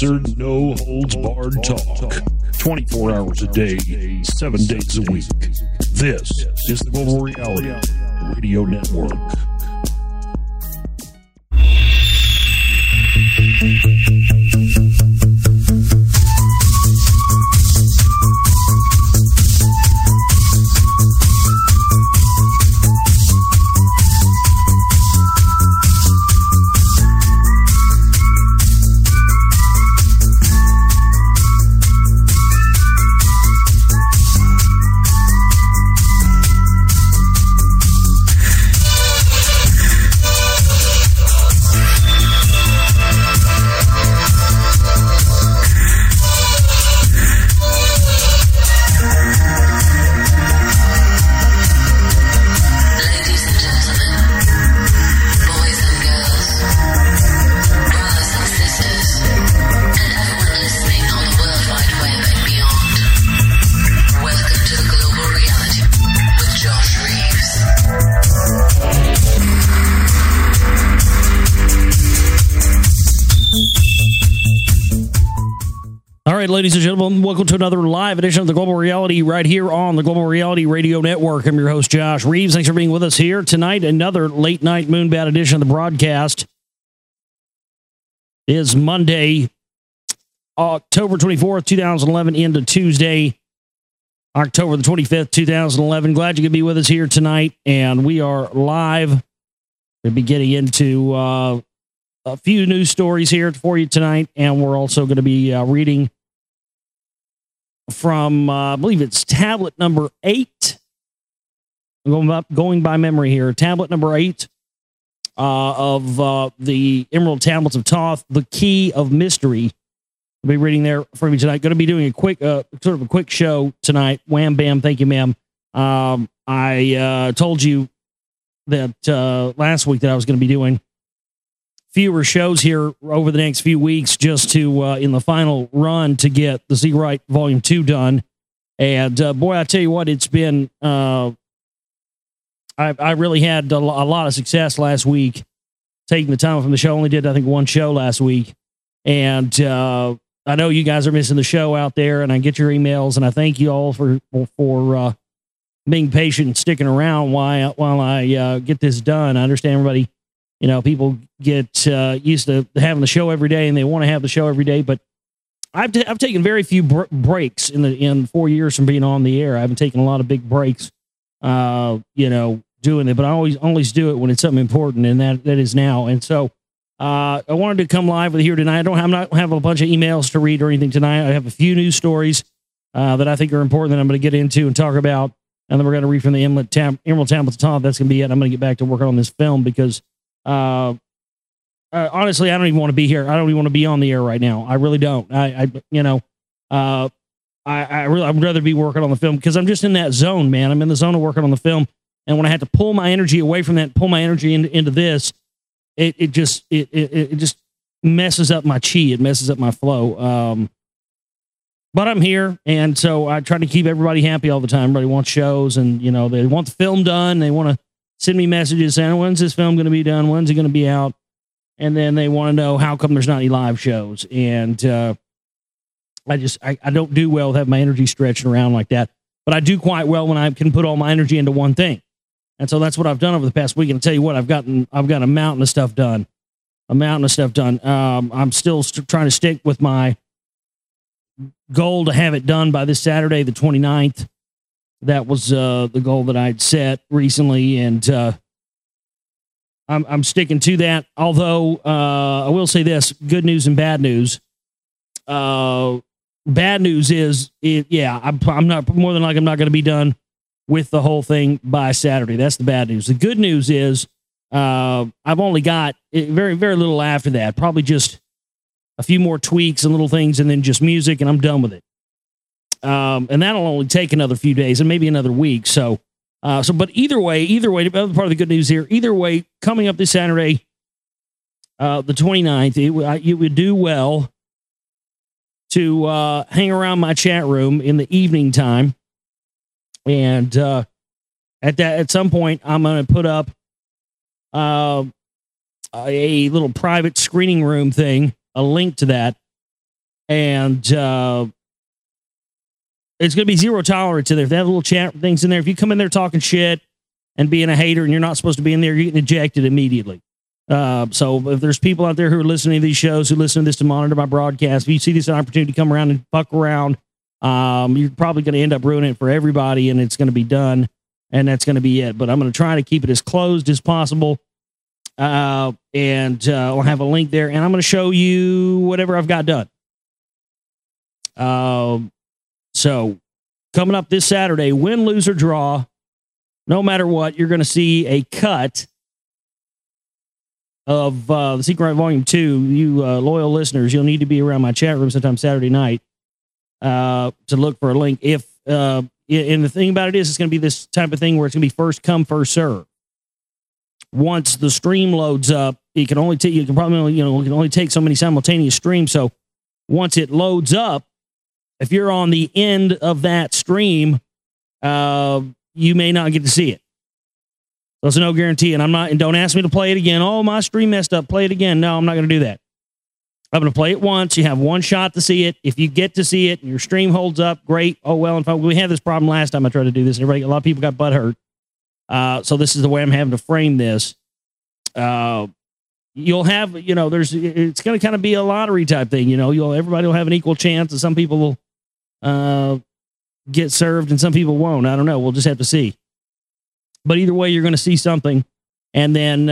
Uncensored, no holds barred talk. 24 hours a day, 7 days a week. This is the Global Reality Radio Network. Ladies and gentlemen, welcome to another live edition of the Global Reality right here on the Global Reality Radio Network. I'm your host, Josh Reeves. Thanks for being with us here tonight. Another late night Moonbat edition of the broadcast. It is Monday, October 24th, 2011 into Tuesday, October the 25th, 2011. Glad you could be with us here tonight. And we are live. We'll be getting into a few news stories here for you tonight. And we're also going to be reading from, I believe it's tablet number 8. I'm going by memory here. Tablet number 8 of the Emerald Tablets of Thoth, The Key of Mystery. I'll be reading there for you tonight. Going to be doing a quick, sort of a quick show tonight. Wham, bam, thank you, ma'am. I told you that last week that I was going to be doing fewer shows here over the next few weeks just to, in the final run to get the Z-Right Volume 2 done. And boy, I tell you what, it's been, I really had a lot of success last week taking the time from the show. Only did, I think, one show last week. And I know you guys are missing the show out there, and I get your emails, and I thank you all for being patient and sticking around while I get this done. I understand everybody, you know, people get used to having the show every day, and they want to have the show every day. But I've taken very few breaks in 4 years from being on the air. I haven't taken a lot of big breaks, doing it. But I always do it when it's something important, and that is now. And so I wanted to come live with you here tonight. I'm not having a bunch of emails to read or anything tonight. I have a few news stories that I think are important that I'm going to get into and talk about, and then we're going to read from the Emerald Tablets of Thoth. That's going to be it. I'm going to get back to working on this film because. Honestly, I don't even want to be here. I don't even want to be on the air right now. I really don't. I'd rather be working on the film because I'm just in that zone, man. I'm in the zone of working on the film. And when I had to pull my energy away from that, pull my energy into this, it just messes up my chi. It messes up my flow. But I'm here. And so I try to keep everybody happy all the time. Everybody wants shows and, they want the film done. They want to send me messages saying, when's this film going to be done? When's it going to be out? And then they want to know how come there's not any live shows. And I don't do well with having my energy stretching around like that. But I do quite well when I can put all my energy into one thing. And so that's what I've done over the past week. And I'll tell you what, I've got a mountain of stuff done. I'm still trying to stick with my goal to have it done by this Saturday, the 29th. That was the goal that I'd set recently, and I'm sticking to that. Although I will say this: good news and bad news. Bad news is, I'm not more than likely I'm not going to be done with the whole thing by Saturday. That's the bad news. The good news is I've only got very very little after that. Probably just a few more tweaks and little things, and then just music, and I'm done with it. And that'll only take another few days and maybe another week. But either way, the other part of the good news here, either way, coming up this Saturday, the 29th, it would do well to hang around my chat room in the evening time. And at some point, I'm going to put up a little private screening room thing, a link to that And it's going to be zero tolerance in there. If they have little chat things in there, if you come in there talking shit and being a hater and you're not supposed to be in there, you're getting ejected immediately. So if there's people out there who are listening to these shows, who listen to this to monitor my broadcast, if you see this opportunity to come around and fuck around, you're probably going to end up ruining it for everybody, and it's going to be done, and that's going to be it. But I'm going to try to keep it as closed as possible. And I'll have a link there, and I'm going to show you whatever I've got done. So coming up this Saturday, win, lose, or draw, no matter what, you're going to see a cut of The Secret Right Volume 2. You loyal listeners, you'll need to be around my chat room sometime Saturday night to look for a link. If and the thing about it is, it's going to be this type of thing where it's going to be first come, first serve. Once the stream loads up, you can only take so many simultaneous streams. So once it loads up, if you're on the end of that stream, you may not get to see it. There's no guarantee, and don't ask me to play it again. Oh, my stream messed up. Play it again. No, I'm not going to do that. I'm going to play it once. You have one shot to see it. If you get to see it and your stream holds up, great. Oh, well, in fact, we had this problem last time I tried to do this. A lot of people got butt hurt. So this is the way I'm having to frame this. You'll have, it's going to kind of be a lottery type thing. Everybody will have an equal chance, and some people will get served and some people won't. I don't know. We'll just have to see. But either way, you're going to see something. And then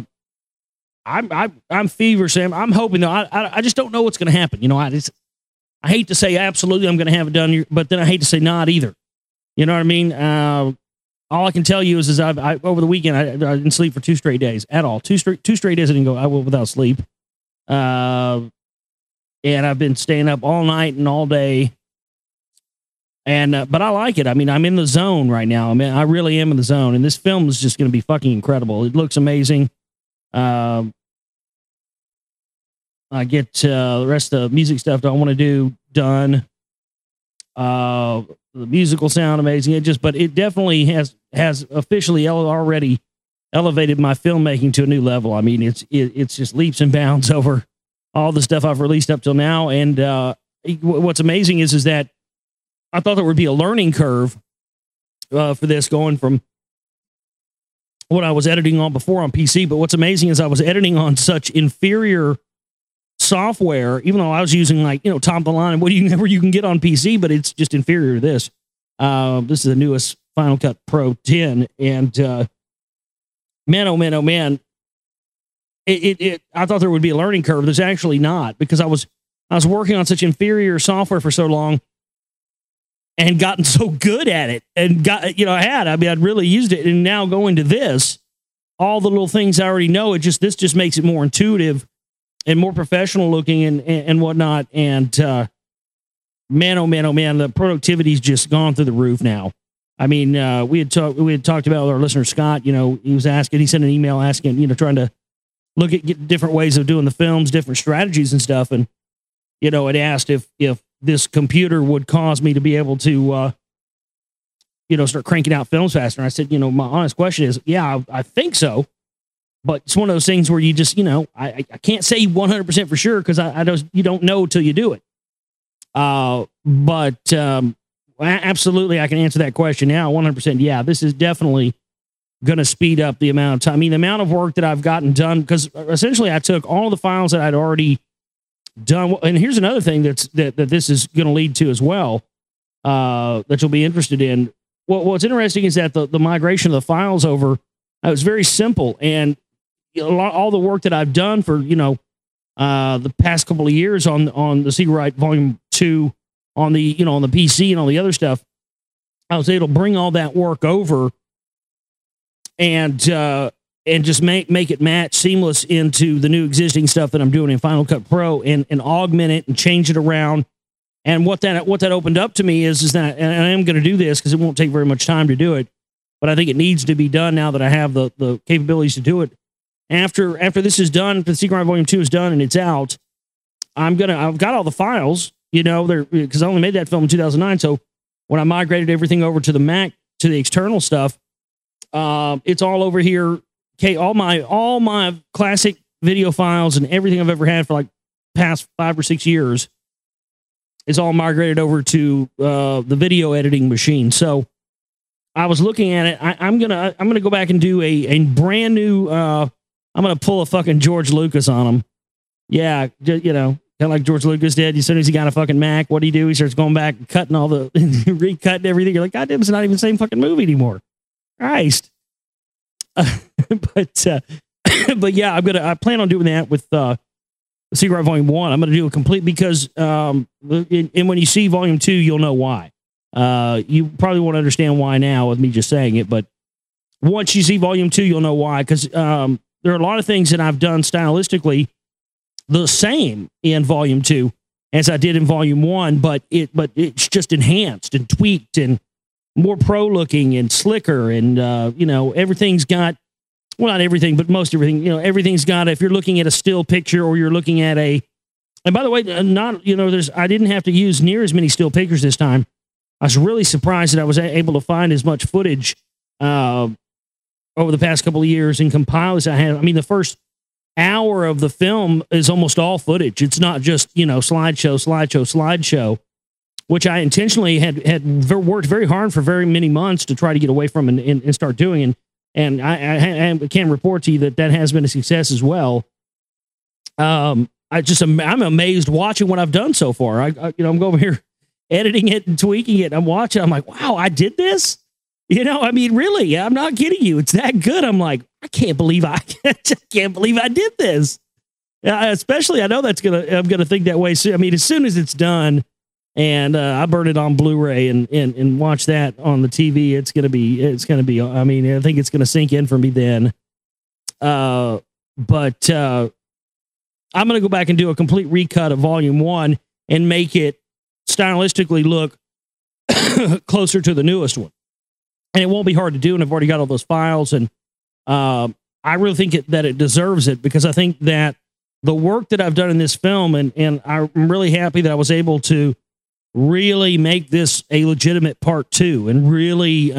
I'm feverish. I'm hoping, though. I just don't know what's going to happen. I hate to say absolutely I'm going to have it done, but then I hate to say not either. You know what I mean? All I can tell you is I over the weekend, I didn't sleep for 2 straight days at all. Two straight days I didn't go without sleep. And I've been staying up all night and all day. And but I like it. I mean, I'm in the zone right now. I mean, I really am in the zone. And this film is just going to be fucking incredible. It looks amazing. I get the rest of the music stuff that I want to do done. The music will sound amazing. But it definitely has officially already elevated my filmmaking to a new level. I mean, it's just leaps and bounds over all the stuff I've released up till now. And what's amazing is that I thought there would be a learning curve for this, going from what I was editing on before on PC. But what's amazing is I was editing on such inferior software, even though I was using top of the line and whatever you can get on PC, but it's just inferior to this. This is the newest Final Cut Pro 10, and man, oh man, I thought there would be a learning curve. There's actually not, because I was working on such inferior software for so long and gotten so good at it, and I'd really used it, and now going to this, all the little things I already know, this just makes it more intuitive and more professional looking and whatnot. And man, oh man, the productivity's just gone through the roof now. I mean, we had talked about with our listener Scott. He sent an email asking, trying to look at different ways of doing the films, different strategies and stuff, and it asked if this computer would cause me to be able to start cranking out films faster. And I said, my honest question is, yeah, I think so. But it's one of those things where you just, I can't say 100% for sure, because you don't know till you do it. But absolutely, I can answer that question now. 100%. Yeah, this is definitely going to speed up the amount of time. I mean, the amount of work that I've gotten done, because essentially I took all the files that I'd already done. And here's another thing that this is going to lead to as well, that you'll be interested in. What's interesting is that the migration of the files over, it was very simple, and all the work that I've done for the past couple of years on the Secret Right Volume 2 on the on the PC and all the other stuff, I was able to bring all that work over and just make it match seamless into the new existing stuff that I'm doing in Final Cut Pro, and augment it and change it around. And what that opened up to me is that, and I am going to do this because it won't take very much time to do it, but I think it needs to be done now that I have the capabilities to do it. After this is done, after the Secret Right Volume 2 is done and it's out, I've got all the files, because I only made that film in 2009. So when I migrated everything over to the Mac, to the external stuff, it's all over here. Okay, all my classic video files and everything I've ever had for like past 5 or 6 years is all migrated over to the video editing machine. So I was looking at it. I'm gonna go back and do a brand new. I'm gonna pull a fucking George Lucas on him. Yeah, you know, kind of like George Lucas did. As soon as he got a fucking Mac, what do you do? He starts going back and cutting all the recutting everything. You're like, God damn, it's not even the same fucking movie anymore. Christ. But yeah, I plan on doing that with Secret Ride Volume 1. I'm going to do a complete because and when you see Volume 2, you'll know why. You probably won't understand why now with me just saying it, but once you see Volume 2, you'll know why. Because there are a lot of things that I've done stylistically the same in Volume 2 as I did in Volume 1, but it's just enhanced and tweaked and more pro looking and slicker, and you know, everything's got, well, not everything, but most everything, you know, everything's got, if you're looking at a still picture or you're looking at and by the way, not, you know, I didn't have to use near as many still pictures this time. I was really surprised that I was able to find as much footage over the past couple of years and compile as I have. I mean, the first hour of the film is almost all footage. It's not just, you know, slideshow, which I intentionally had worked very hard for very many months to try to get away from and start doing. And I can report to you that has been a success as well. I'm amazed watching what I've done so far. I'm going over here editing it and tweaking it. I'm watching. I'm like, wow, I did this. You know, I mean, really, I'm not kidding you. It's that good. I'm like, I can't believe I did this. Especially, I know I'm gonna think that way soon. I mean, as soon as it's done, and I burn it on Blu-ray and watch that on the TV, it's gonna be. I mean, I think it's gonna sink in for me then. But I'm gonna go back and do a complete recut of Volume 1 and make it stylistically look closer to the newest one. And it won't be hard to do, and I've already got all those files, and I really think that it deserves it, because I think that the work that I've done in this film, and I'm really happy that I was able to really make this a legitimate part 2, and really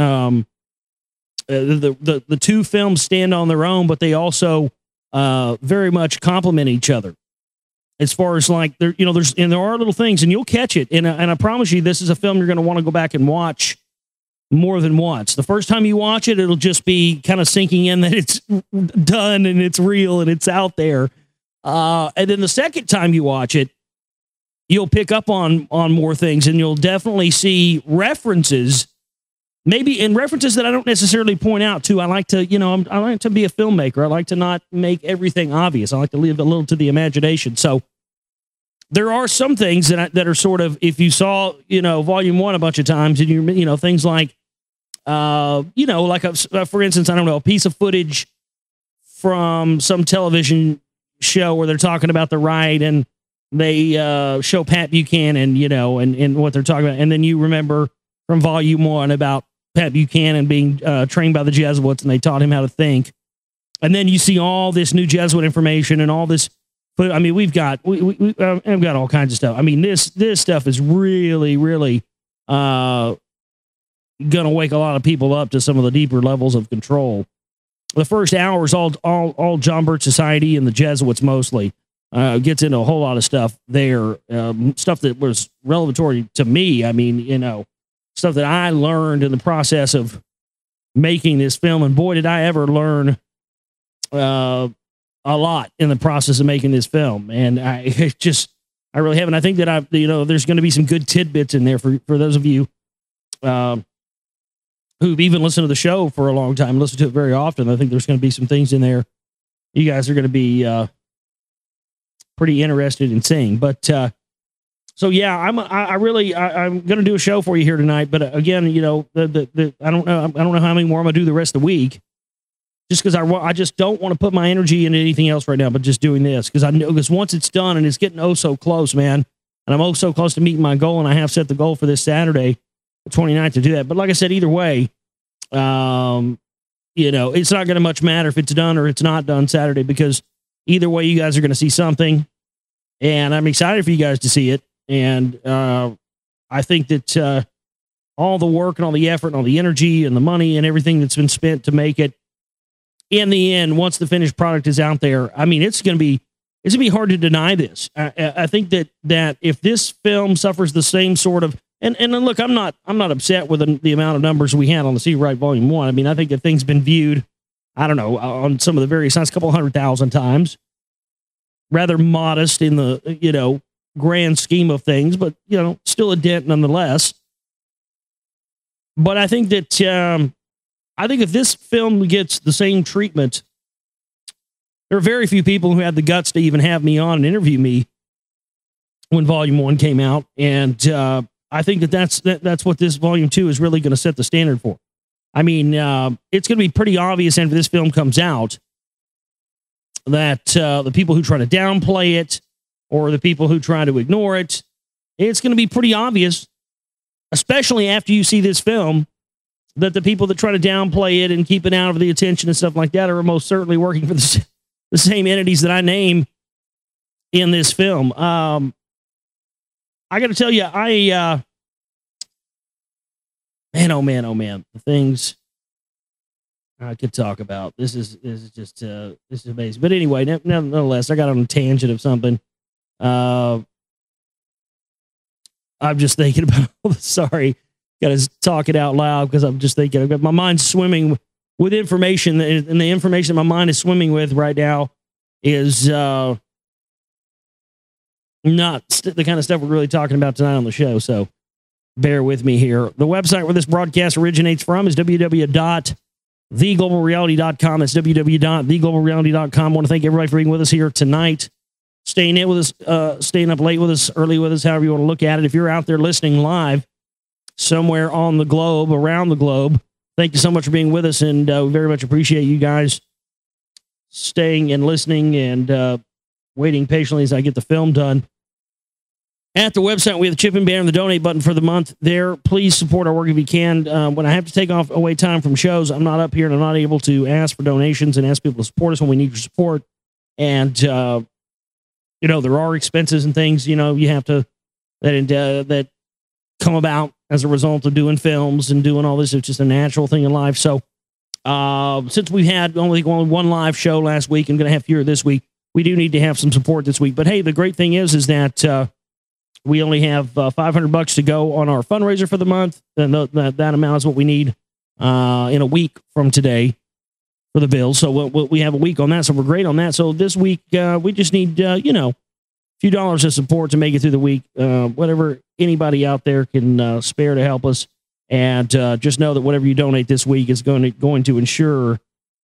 the two films stand on their own, but they also very much complement each other. As far as like there are little things, and you'll catch it, and I promise you, this is a film you're going to want to go back and watch more than once. The first time you watch it, it'll just be kind of sinking in that it's done and it's real and it's out there. And then the second time you watch it, you'll pick up on more things, and you'll definitely see references, maybe in references that I don't necessarily point out to. I like to, I like to be a filmmaker. I like to not make everything obvious. I like to leave a little to the imagination. So there are some things that are sort of, if you saw, Volume 1 a bunch of times, and things like, like for instance, I don't know, a piece of footage from some television show where they're talking about the ride, and they show Pat Buchanan, and what they're talking about, and then you remember from Volume 1 about Pat Buchanan being trained by the Jesuits, and they taught him how to think, and then you see all this new Jesuit information and all this. But I mean, we've got all kinds of stuff. I mean, this stuff is really, really going to wake a lot of people up to some of the deeper levels of control. The first hour is all John Birch Society and the Jesuits mostly. Gets into a whole lot of stuff there, stuff that was revelatory to me. I mean, stuff that I learned in the process of making this film, and boy, did I ever learn a lot in the process of making this film. And I really haven't. I think that there's going to be some good tidbits in there for those of you who've even listened to the show for a long time, listen to it very often. I think there's going to be some things in there you guys are going to be pretty interested in seeing. But so yeah, I'm going to do a show for you here tonight. But again, I don't know how many more I'm going to do the rest of the week, just because I just don't want to put my energy into anything else right now, but just doing this, because I know, because once it's done, and it's getting so close, man, and I'm so close to meeting my goal, and I have set the goal for this Saturday, the 29th, to do that. But like I said, either way, it's not going to much matter if it's done or it's not done Saturday, because either way, you guys are going to see something, and I'm excited for you guys to see it. And I think that all the work and all the effort and all the energy and the money and everything that's been spent to make it, in the end, once the finished product is out there, I mean, it's going to be it's going to be hard to deny this. I think that if this film suffers the same sort of, and look, I'm not upset with the amount of numbers we had on the See Right Volume 1. I mean, I think that thing's been viewed, I don't know, on some of the various sites, a couple 100,000 times. Rather modest in the, grand scheme of things, but, still a dent nonetheless. But I think that, I think if this film gets the same treatment, there are very few people who had the guts to even have me on and interview me when Volume 1 came out. And I think that's what this Volume 2 is really going to set the standard for. I mean, it's going to be pretty obvious after this film comes out that the people who try to downplay it or the people who try to ignore it, it's going to be pretty obvious, especially after you see this film, that the people that try to downplay it and keep it out of the attention and stuff like that are most certainly working for the same entities that I name in this film. I got to tell you, man, oh man, the things I could talk about. This is just this is amazing. But anyway, nonetheless, I got on a tangent of something. I'm just thinking about. Sorry, got to talk it out loud because I'm just thinking. I've got my mind swimming with information, and the information my mind is swimming with right now is not the kind of stuff we're really talking about tonight on the show. So bear with me here. The website where this broadcast originates from is www.theglobalreality.com. That's www.theglobalreality.com. I want to thank everybody for being with us here tonight, staying in with us, staying up late with us, early with us, however you want to look at it. If you're out there listening live somewhere on the globe, around the globe, thank you so much for being with us, and we very much appreciate you guys staying and listening and waiting patiently as I get the film done. At the website, we have the chip and banner and the donate button for the month there. Please support our work if you can. When I have to take away time from shows, I'm not up here and I'm not able to ask for donations and ask people to support us when we need your support. And, there are expenses and things, you have to, that come about as a result of doing films and doing all this. It's just a natural thing in life. So, since we had only one live show last week and going to have fewer this week, we do need to have some support this week. But hey, the great thing is that, we only have $500 to go on our fundraiser for the month, and that amount is what we need in a week from today for the bill. So we have a week on that, so we're great on that. So this week we just need a few dollars of support to make it through the week. Whatever anybody out there can spare to help us, and just know that whatever you donate this week is going to ensure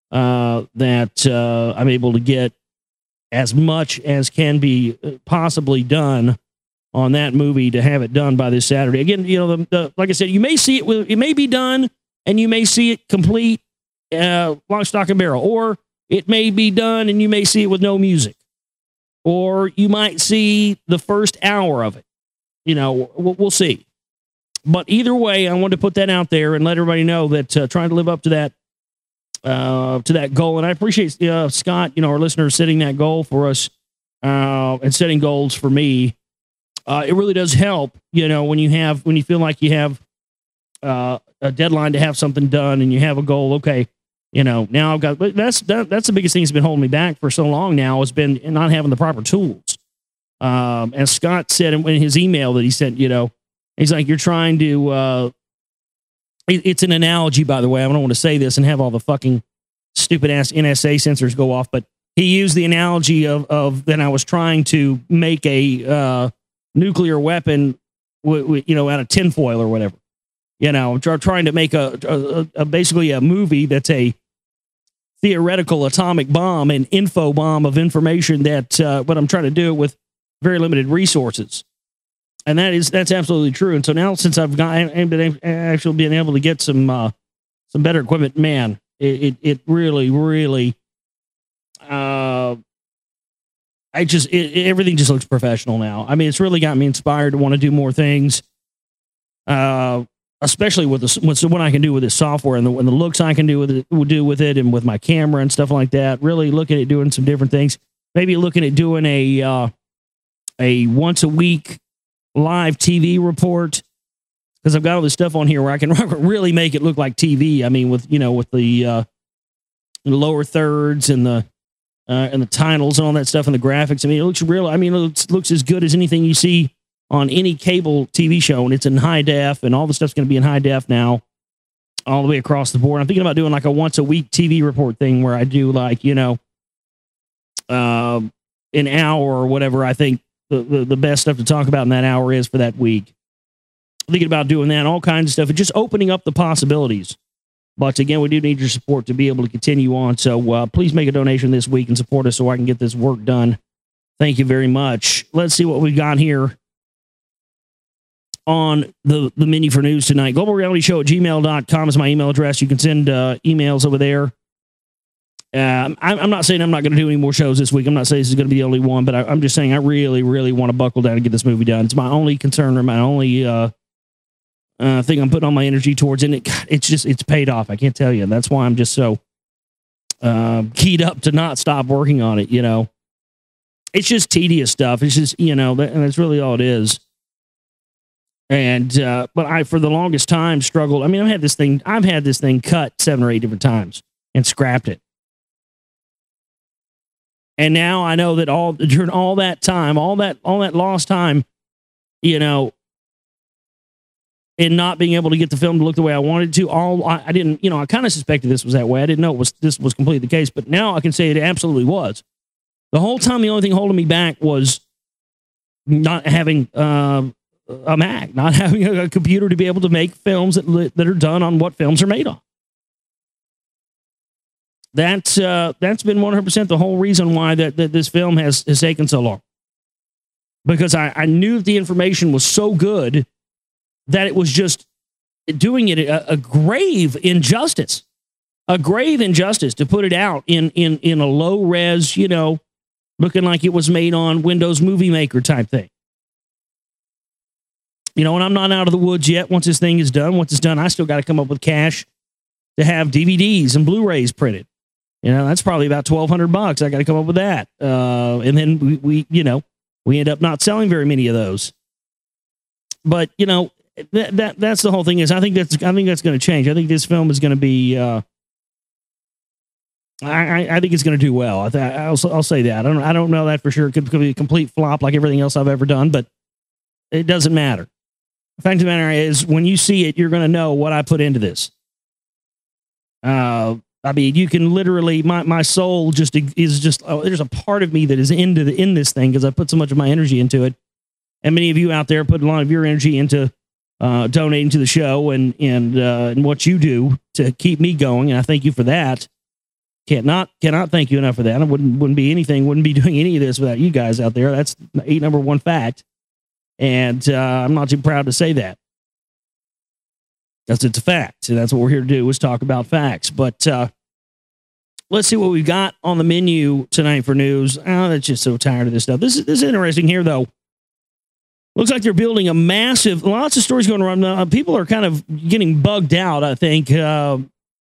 that I'm able to get as much as can be possibly done on that movie to have it done by this Saturday. Again, like I said, you may see it may be done and you may see it complete, lock, stock, and barrel, or it may be done and you may see it with no music, or you might see the first hour of it. We'll see. But either way, I wanted to put that out there and let everybody know that trying to live up to that goal. And I appreciate Scott, our listeners, setting that goal for us and setting goals for me. It really does help, when you feel like you have a deadline to have something done and you have a goal. Okay, now I've got. But that's the biggest thing that's been holding me back for so long now, has been not having the proper tools. As Scott said in his email that he sent, he's like, you're trying to. It's an analogy, by the way. I don't want to say this and have all the fucking stupid ass NSA sensors go off, but he used the analogy of that I was trying to make a nuclear weapon, out of tinfoil or whatever. Trying to make a basically a movie that's a theoretical atomic bomb, an info bomb of information that, but I'm trying to do it with very limited resources. And that's absolutely true. And so now, since I've actually been able to get some better equipment, man, it really, really, everything just looks professional now. I mean, it's really got me inspired to want to do more things, especially with what I can do with this software and the looks I can do with it and with my camera and stuff like that. Really looking at doing some different things. Maybe looking at doing a once a week live TV report, because I've got all this stuff on here where I can really make it look like TV. I mean, with the lower thirds and the and the titles and all that stuff and the graphics. I mean, it looks real. I mean, it looks as good as anything you see on any cable TV show, and it's in high def, and all the stuff's going to be in high def now, all the way across the board. I'm thinking about doing like a once a week TV report thing where I do like, you know, an hour or whatever I think the best stuff to talk about in that hour is for that week. Thinking about doing that, all kinds of stuff, and just opening up the possibilities. But again, we do need your support to be able to continue on. So please make a donation this week and support us so I can get this work done. Thank you very much. Let's see what we've got here on the menu for news tonight. GlobalRealityShow@gmail.com is my email address. You can send emails over there. I'm not saying I'm not going to do any more shows this week. I'm not saying this is going to be the only one, but I'm just saying I really, really want to buckle down and get this movie done. It's my only concern or my only thing I'm putting all my energy towards, and it's paid off. I can't tell you. And that's why I'm just so keyed up to not stop working on it. You know, it's just tedious stuff. It's just, you know, and that's really all it is. And but I, for the longest time, struggled. I mean, I've had this thing cut 7 or 8 different times and scrapped it. And now I know that during all that time, all that lost time, you know, in not being able to get the film to look the way I wanted to, I didn't, you know, I kind of suspected this was that way. I didn't know this was completely the case, but now I can say it absolutely was. The whole time, the only thing holding me back was not having a Mac, not having a computer to be able to make films that are done on what films are made on. That's been 100% the whole reason why that this film has taken so long. Because I knew that the information was so good that it was just doing it a grave injustice to put it out in a low res, you know, looking like it was made on Windows Movie Maker type thing. You know, and I'm not out of the woods yet. Once this thing is done, I still got to come up with cash to have DVDs and Blu-rays printed. You know, that's probably about $1,200. I got to come up with that. And then we end up not selling very many of those. But, you know, that's the whole thing is I think that's going to change. I think this film is going to be, I think it's going to do well. I'll say that. I don't know that for sure. It could be a complete flop like everything else I've ever done, but it doesn't matter. The fact of the matter is when you see it, you're going to know what I put into this. I mean, you can literally, my soul there's a part of me that is in this thing because I put so much of my energy into it. And many of you out there put a lot of your energy into donating to the show and what you do to keep me going. And I thank you for that. Cannot thank you enough for that. I wouldn't be doing any of this without you guys out there. That's a number one fact. And I'm not too proud to say that. Because it's a fact. And that's what we're here to do is talk about facts. But let's see what we've got on the menu tonight for news. Oh, that's just so tired of this stuff. This is interesting here, though. Looks like they're building lots of stories going around. People are kind of getting bugged out, I think. I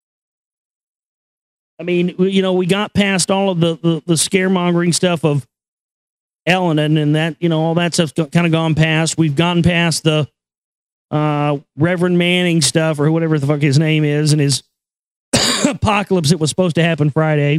mean, you know, we got past all of the scaremongering stuff of Ellen and that, you know, all that stuff's kind of gone past. We've gotten past the Reverend Manning stuff or whatever the fuck his name is and his apocalypse that was supposed to happen Friday.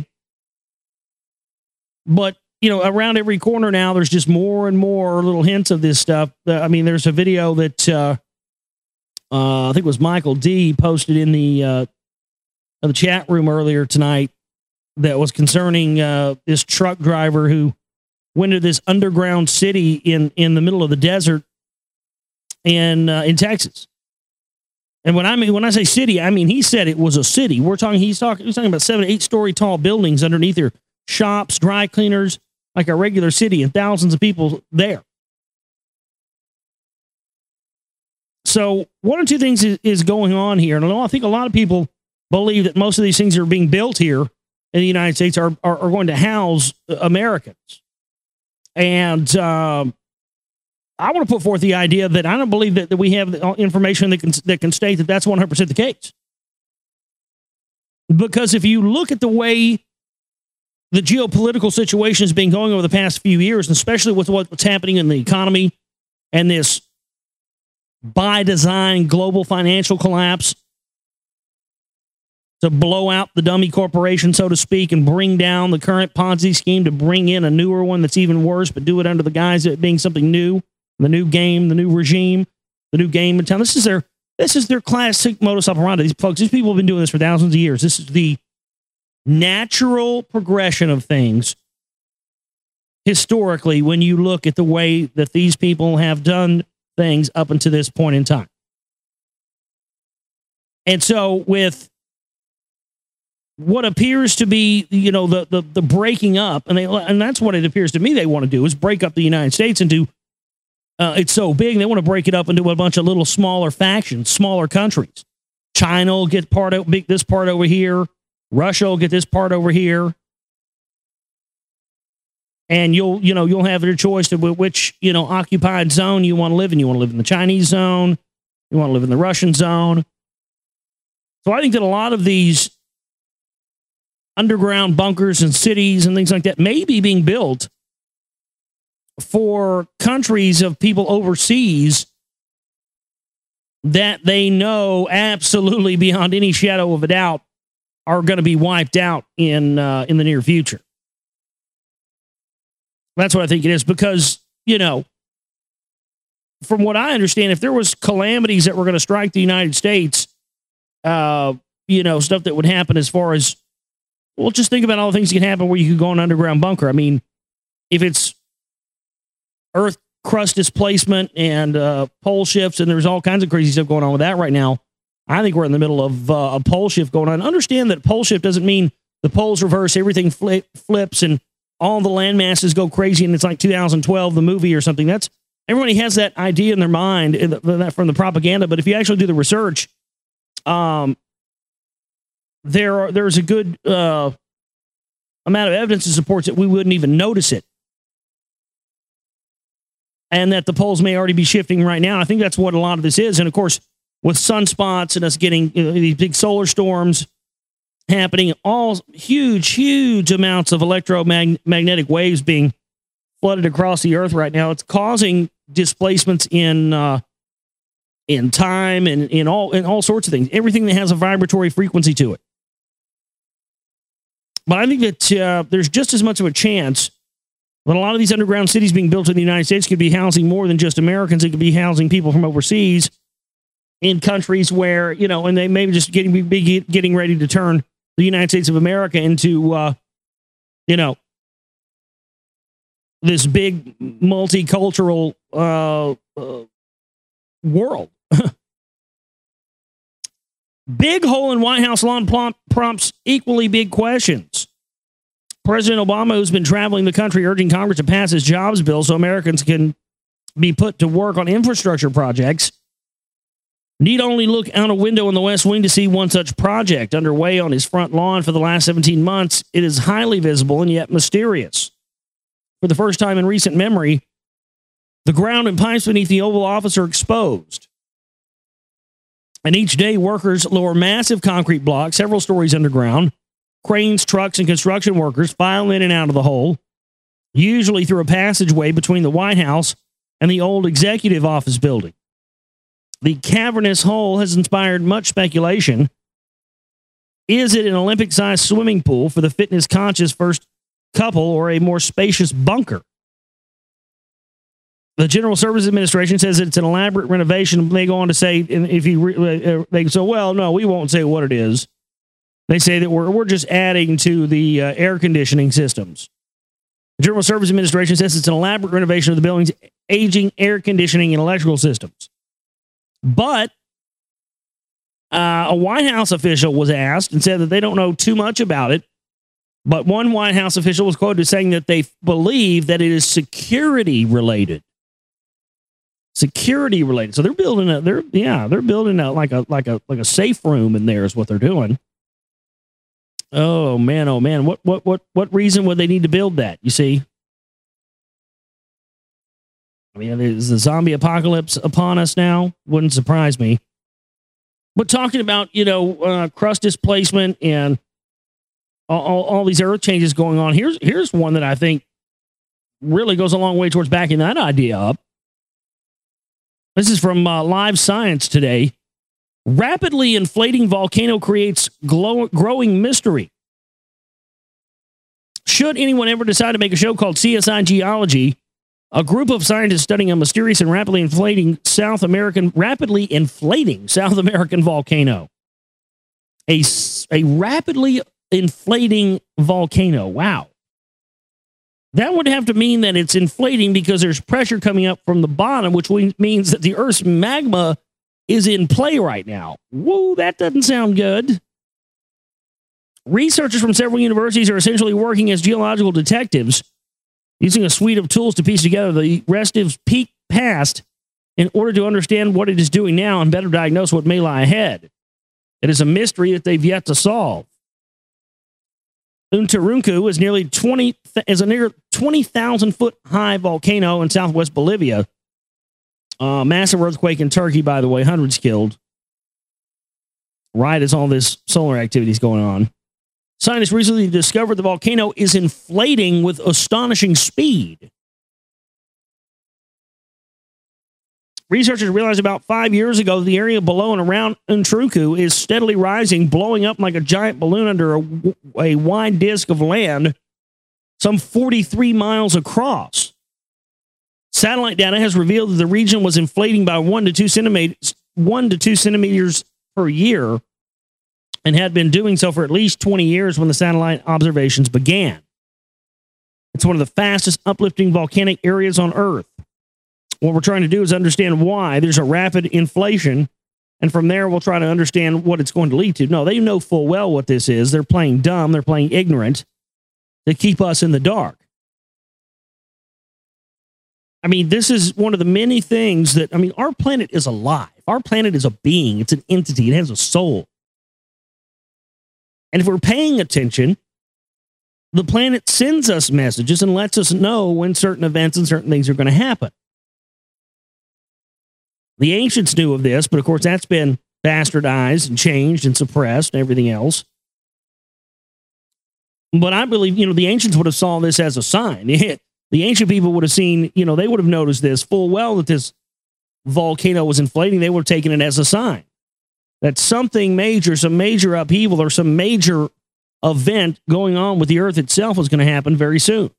But, you know, around every corner now, there's just more and more little hints of this stuff. I mean, there's a video that I think it was Michael D posted in the chat room earlier tonight that was concerning this truck driver who went to this underground city in the middle of the desert in Texas. And when I say city, I mean he said it was a city. He's talking about 7 to 8 story tall buildings underneath there, shops, dry cleaners, like a regular city, and thousands of people there. So one or two things is going on here, and I think a lot of people believe that most of these things that are being built here in the United States are going to house Americans. And I want to put forth the idea that I don't believe that we have information that can state that that's 100% the case. Because if you look at the way the geopolitical situation has been going over the past few years, and especially with what's happening in the economy and this by design global financial collapse, to blow out the dummy corporation, so to speak, and bring down the current Ponzi scheme to bring in a newer one that's even worse, but do it under the guise of it being something new, the new game, the new regime, the new game in town. This is their classic modus operandi. These folks, these people have been doing this for thousands of years. This is the natural progression of things historically when you look at the way that these people have done things up until this point in time. And so with what appears to be, the breaking up, and that's what it appears to me they want to do, is break up the United States into, it's so big, they want to break it up into a bunch of little smaller factions, smaller countries. China will get this part over here. Russia will get this part over here. And you'll have your choice of which, occupied zone you want to live in. You want to live in the Chinese zone. You want to live in the Russian zone. So I think that a lot of these underground bunkers and cities and things like that may be being built for countries of people overseas that they know absolutely beyond any shadow of a doubt are going to be wiped out in the near future. That's what I think it is, because, from what I understand, if there was calamities that were going to strike the United States, stuff that would happen as far as, well, just think about all the things that can happen where you could go in an underground bunker. I mean, if it's Earth crust displacement and pole shifts, and there's all kinds of crazy stuff going on with that right now, I think we're in the middle of a pole shift going on. Understand that pole shift doesn't mean the poles reverse, everything flips, and all the land masses go crazy, and it's like 2012, the movie or something. That's everybody has that idea in their mind from the propaganda. But if you actually do the research, there's a good amount of evidence that supports that we wouldn't even notice it, and that the poles may already be shifting right now. I think that's what a lot of this is, and of course, with sunspots and us getting these big solar storms happening, all huge amounts of electromagnetic waves being flooded across the earth right now. It's causing displacements in time and in all sorts of things. Everything that has a vibratory frequency to it. But I think that there's just as much of a chance that a lot of these underground cities being built in the United States could be housing more than just Americans. It could be housing people from overseas in countries where, and they may be just getting ready to turn the United States of America into, this big multicultural world. Big hole in White House lawn prompts equally big questions. President Obama, who's been traveling the country urging Congress to pass his jobs bill so Americans can be put to work on infrastructure projects, need only look out a window in the West Wing to see one such project underway on his front lawn for the last 17 months. It is highly visible and yet mysterious. For the first time in recent memory, the ground and pipes beneath the Oval Office are exposed. And each day, workers lower massive concrete blocks several stories underground. Cranes, trucks, and construction workers file in and out of the hole, usually through a passageway between the White House and the old executive office building. The cavernous hole has inspired much speculation. Is it an Olympic-sized swimming pool for the fitness-conscious first couple or a more spacious bunker? The General Services Administration says it's an elaborate renovation. They go on to say, no, we won't say what it is. They say that we're just adding to the air conditioning systems. The General Services Administration says it's an elaborate renovation of the building's aging air conditioning and electrical systems. But a White House official was asked and said that they don't know too much about it. But one White House official was quoted as saying that they believe that it is security related. Security related. So they're building like a safe room in there is what they're doing. Oh man. What reason would they need to build that? You see? I mean, is the zombie apocalypse upon us now? Wouldn't surprise me. But talking about, crust displacement and all these earth changes going on, here's one that I think really goes a long way towards backing that idea up. This is from Live Science today. Rapidly inflating volcano creates growing mystery. Should anyone ever decide to make a show called CSI Geology, a group of scientists studying a mysterious and rapidly inflating South American volcano. A rapidly inflating volcano. Wow. That would have to mean that it's inflating because there's pressure coming up from the bottom, which means that the Earth's magma is in play right now. Whoa, that doesn't sound good. Researchers from several universities are essentially working as geological detectives, using a suite of tools to piece together the restive peak past in order to understand what it is doing now and better diagnose what may lie ahead. It is a mystery that they've yet to solve. Unturuncu is a near 20,000 foot high volcano in southwest Bolivia. Massive earthquake in Turkey, by the way, hundreds killed. Right as all this solar activity is going on. Scientists recently discovered the volcano is inflating with astonishing speed. Researchers realized about 5 years ago the area below and around Unturuncu is steadily rising, blowing up like a giant balloon under a wide disk of land, some 43 miles across. Satellite data has revealed that the region was inflating by 1 to 2 centimeters per year and had been doing so for at least 20 years when the satellite observations began. It's one of the fastest uplifting volcanic areas on Earth. What we're trying to do is understand why there's a rapid inflation, and from there we'll try to understand what it's going to lead to. No, they know full well what this is. They're playing dumb. They're playing ignorant to keep us in the dark. I mean, this is one of the many things that, our planet is alive. Our planet is a being. It's an entity. It has a soul. And if we're paying attention, the planet sends us messages and lets us know when certain events and certain things are going to happen. The ancients knew of this, but of course that's been bastardized and changed and suppressed and everything else. But I believe, the ancients would have saw this as a sign. The ancient people would have seen, they would have noticed this full well that this volcano was inflating. They would have taken it as a sign that something major, some major upheaval or some major event going on with the Earth itself was going to happen very soon.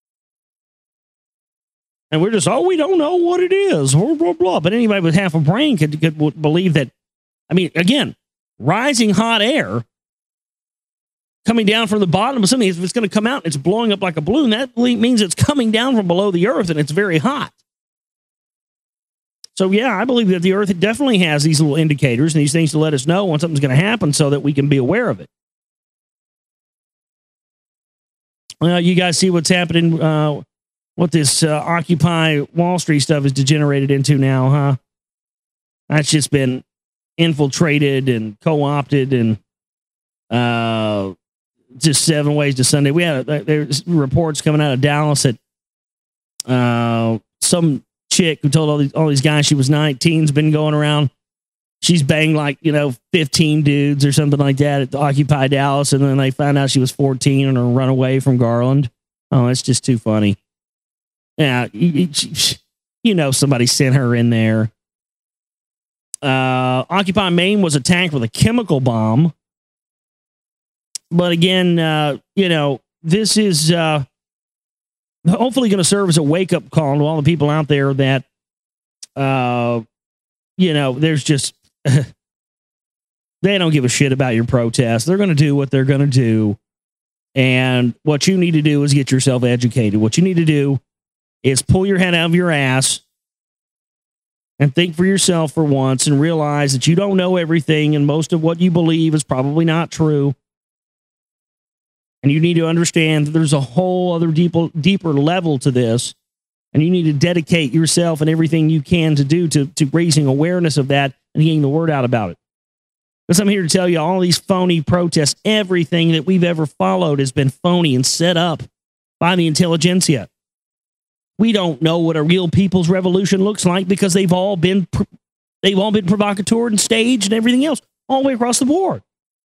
And we're just, we don't know what it is, blah, blah, blah. But anybody with half a brain could believe that. Again, rising hot air coming down from the bottom of something, if it's going to come out and it's blowing up like a balloon, that means it's coming down from below the Earth and it's very hot. So, yeah, I believe that the Earth definitely has these little indicators and these things to let us know when something's going to happen so that we can be aware of it. Well, you guys see what's happening, what this Occupy Wall Street stuff is degenerated into now, huh? That's just been infiltrated and co-opted and just 7 ways to Sunday. We had there's reports coming out of Dallas that some chick who told all these guys she was 19's been going around. She's banged 15 dudes or something like that at the Occupy Dallas, and then they found out she was 14 on her runaway from Garland. Oh, it's just too funny. Yeah, somebody sent her in there. Occupy Maine was attacked with a chemical bomb. But again, this is hopefully going to serve as a wake-up call to all the people out there that, there's just, they don't give a shit about your protest. They're going to do what they're going to do. And what you need to do is get yourself educated. What you need to do is pull your head out of your ass and think for yourself for once and realize that you don't know everything and most of what you believe is probably not true. And you need to understand that there's a whole other deeper level to this. And you need to dedicate yourself and everything you can to do to raising awareness of that and getting the word out about it. Because I'm here to tell you all these phony protests, everything that we've ever followed has been phony and set up by the intelligentsia. We don't know what a real people's revolution looks like because they've all been provocateur and staged and everything else all the way across the board.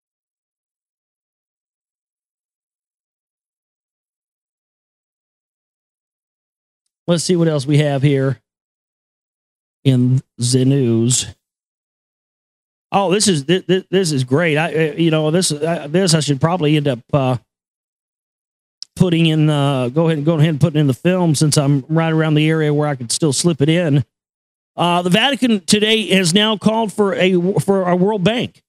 Let's see what else we have here in the news. Oh, this is great. This I should probably end up putting in. Go ahead and put it in the film, since I'm right around the area where I could still slip it in. The Vatican today has now called for a World Bank.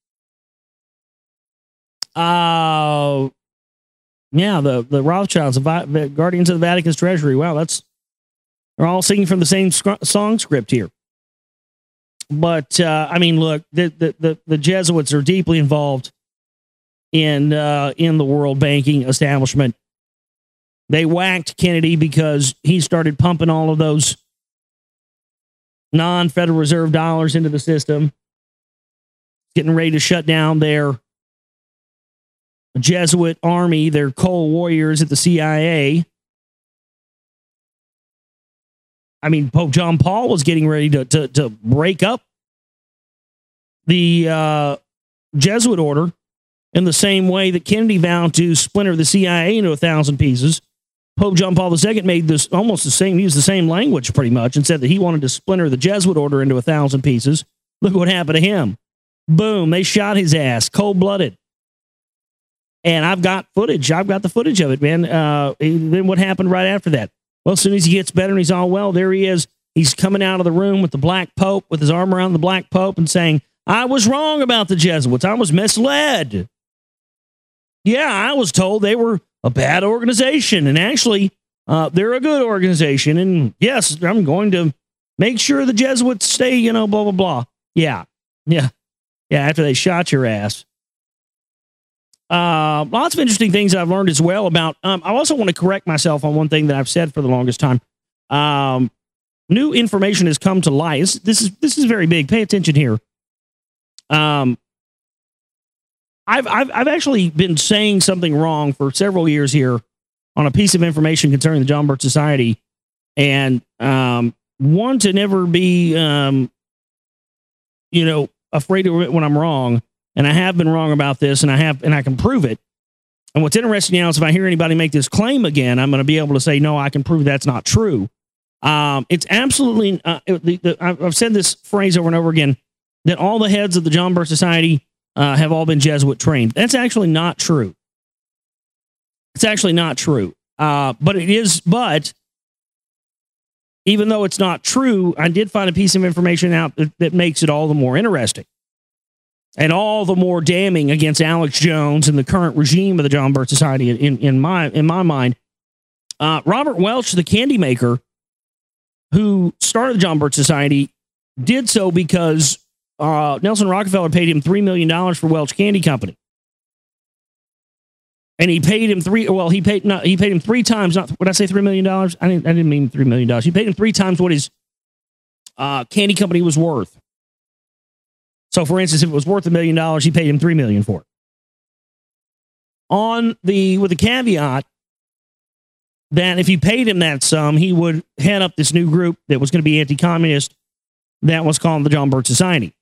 The Rothschilds, the guardians of the Vatican's treasury. Wow, they're all singing from the same song script here. But look, the Jesuits are deeply involved in the world banking establishment. They whacked Kennedy because he started pumping all of those non-Federal Reserve dollars into the system, getting ready to shut down their Jesuit army, their coal warriors at the CIA. Pope John Paul was getting ready to break up the Jesuit order in the same way that Kennedy vowed to splinter the CIA into 1,000 pieces. Pope John Paul II made this almost the same, used the same language pretty much, and said that he wanted to splinter the Jesuit order into 1,000 pieces. Look what happened to him. Boom, they shot his ass, cold-blooded. And I've got footage. I've got the footage of it, man. Then what happened right after that? Well, as soon as he gets better and he's all well, there he is. He's coming out of the room with the Black Pope, with his arm around the Black Pope, and saying, I was wrong about the Jesuits. I was misled. Yeah, I was told they were a bad organization, and actually, they're a good organization. And yes, I'm going to make sure the Jesuits stay, blah, blah, blah. Yeah. After they shot your ass. Lots of interesting things I've learned as well about. I also want to correct myself on one thing that I've said for the longest time. New information has come to light. This is very big. Pay attention here. I've actually been saying something wrong for several years here on a piece of information concerning the John Birch Society, and want to never be afraid of it when I'm wrong. And I have been wrong about this, and I can prove it. And what's interesting now is if I hear anybody make this claim again, I'm going to be able to say, no, I can prove that's not true. It's absolutely, I've said this phrase over and over again, that all the heads of the John Birch Society have all been Jesuit trained. That's actually not true. It's actually not true. But even though it's not true, I did find a piece of information out that makes it all the more interesting. And all the more damning against Alex Jones and the current regime of the John Birch Society in my mind. Robert Welch, the candy maker who started the John Birch Society, did so because Nelson Rockefeller paid him $3 million for Welch Candy Company. And he paid him he paid him 3 times, not, would I say $3 million? I didn't mean $3 million. He paid him 3 times what his candy company was worth. So, for instance, if it was worth $1 million, he paid him $3 million for it. With the caveat that if he paid him that sum, he would head up this new group that was going to be anti-communist that was called the John Birch Society.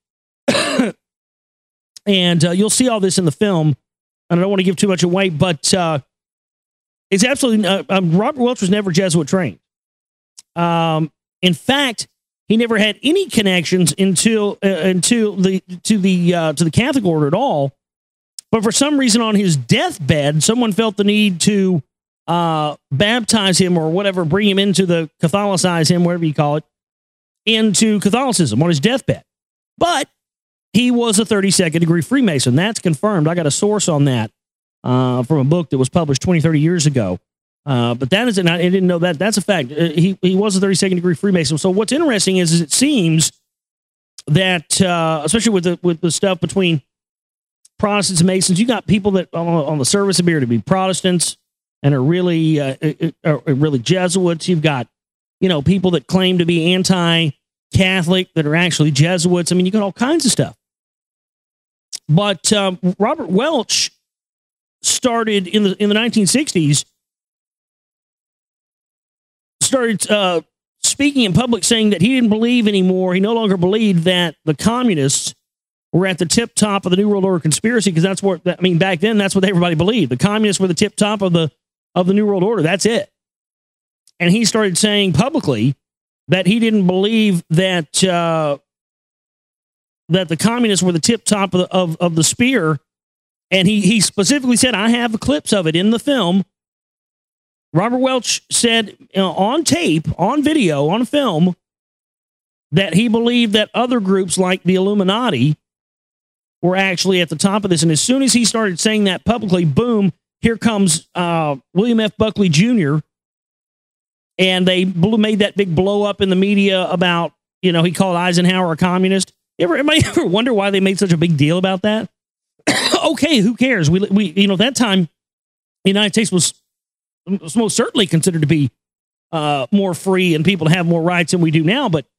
And you'll see all this in the film, and I don't want to give too much away, but it's absolutely Robert Welch was never Jesuit trained. In fact, he never had any connections to the Catholic order at all. But for some reason, on his deathbed, someone felt the need to baptize him or whatever, bring him Catholicize him, whatever you call it, into Catholicism on his deathbed. But he was a 32nd degree Freemason. That's confirmed. I got a source on that from a book that was published 20, 30 years ago. But that is, I didn't know that. That's a fact. He was a 32nd degree Freemason. So what's interesting is it seems that, especially with the stuff between Protestants and Masons, you got people that on the service appear to be Protestants and are really Jesuits. You've got, people that claim to be anti-Catholic that are actually Jesuits. I mean, you got all kinds of stuff. But Robert Welch started in the 1960s. Started speaking in public saying that he didn't believe anymore. He no longer believed that the communists were at the tip top of the New World Order conspiracy, because that's what, back then, that's what everybody believed. The communists were the tip top of the New World Order. That's it. And he started saying publicly that he didn't believe that that the communists were the tip top of the spear. And he specifically said, I have clips of it in the film. Robert Welch said on tape, on video, on film, that he believed that other groups like the Illuminati were actually at the top of this. And as soon as he started saying that publicly, boom, here comes William F. Buckley Jr., and they made that big blow up in the media about, he called Eisenhower a communist. Anybody ever wonder why they made such a big deal about that? Okay, who cares? We at that time, the United States was most certainly considered to be more free and people to have more rights than we do now. But,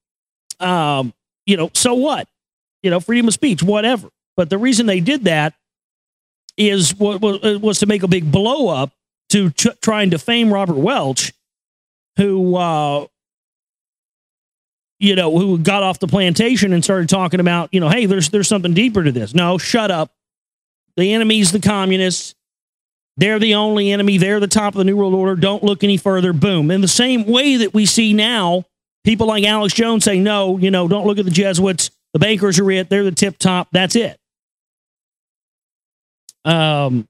so what? Freedom of speech, whatever. But the reason they did that was to make a big blow up to try and defame Robert Welch, who got off the plantation and started talking about, hey, there's something deeper to this. No, shut up. The enemy's the communists. They're the only enemy. They're the top of the New World Order. Don't look any further. Boom. In the same way that we see now, people like Alex Jones saying, no, don't look at the Jesuits. The bankers are it. They're the tip top. That's it. And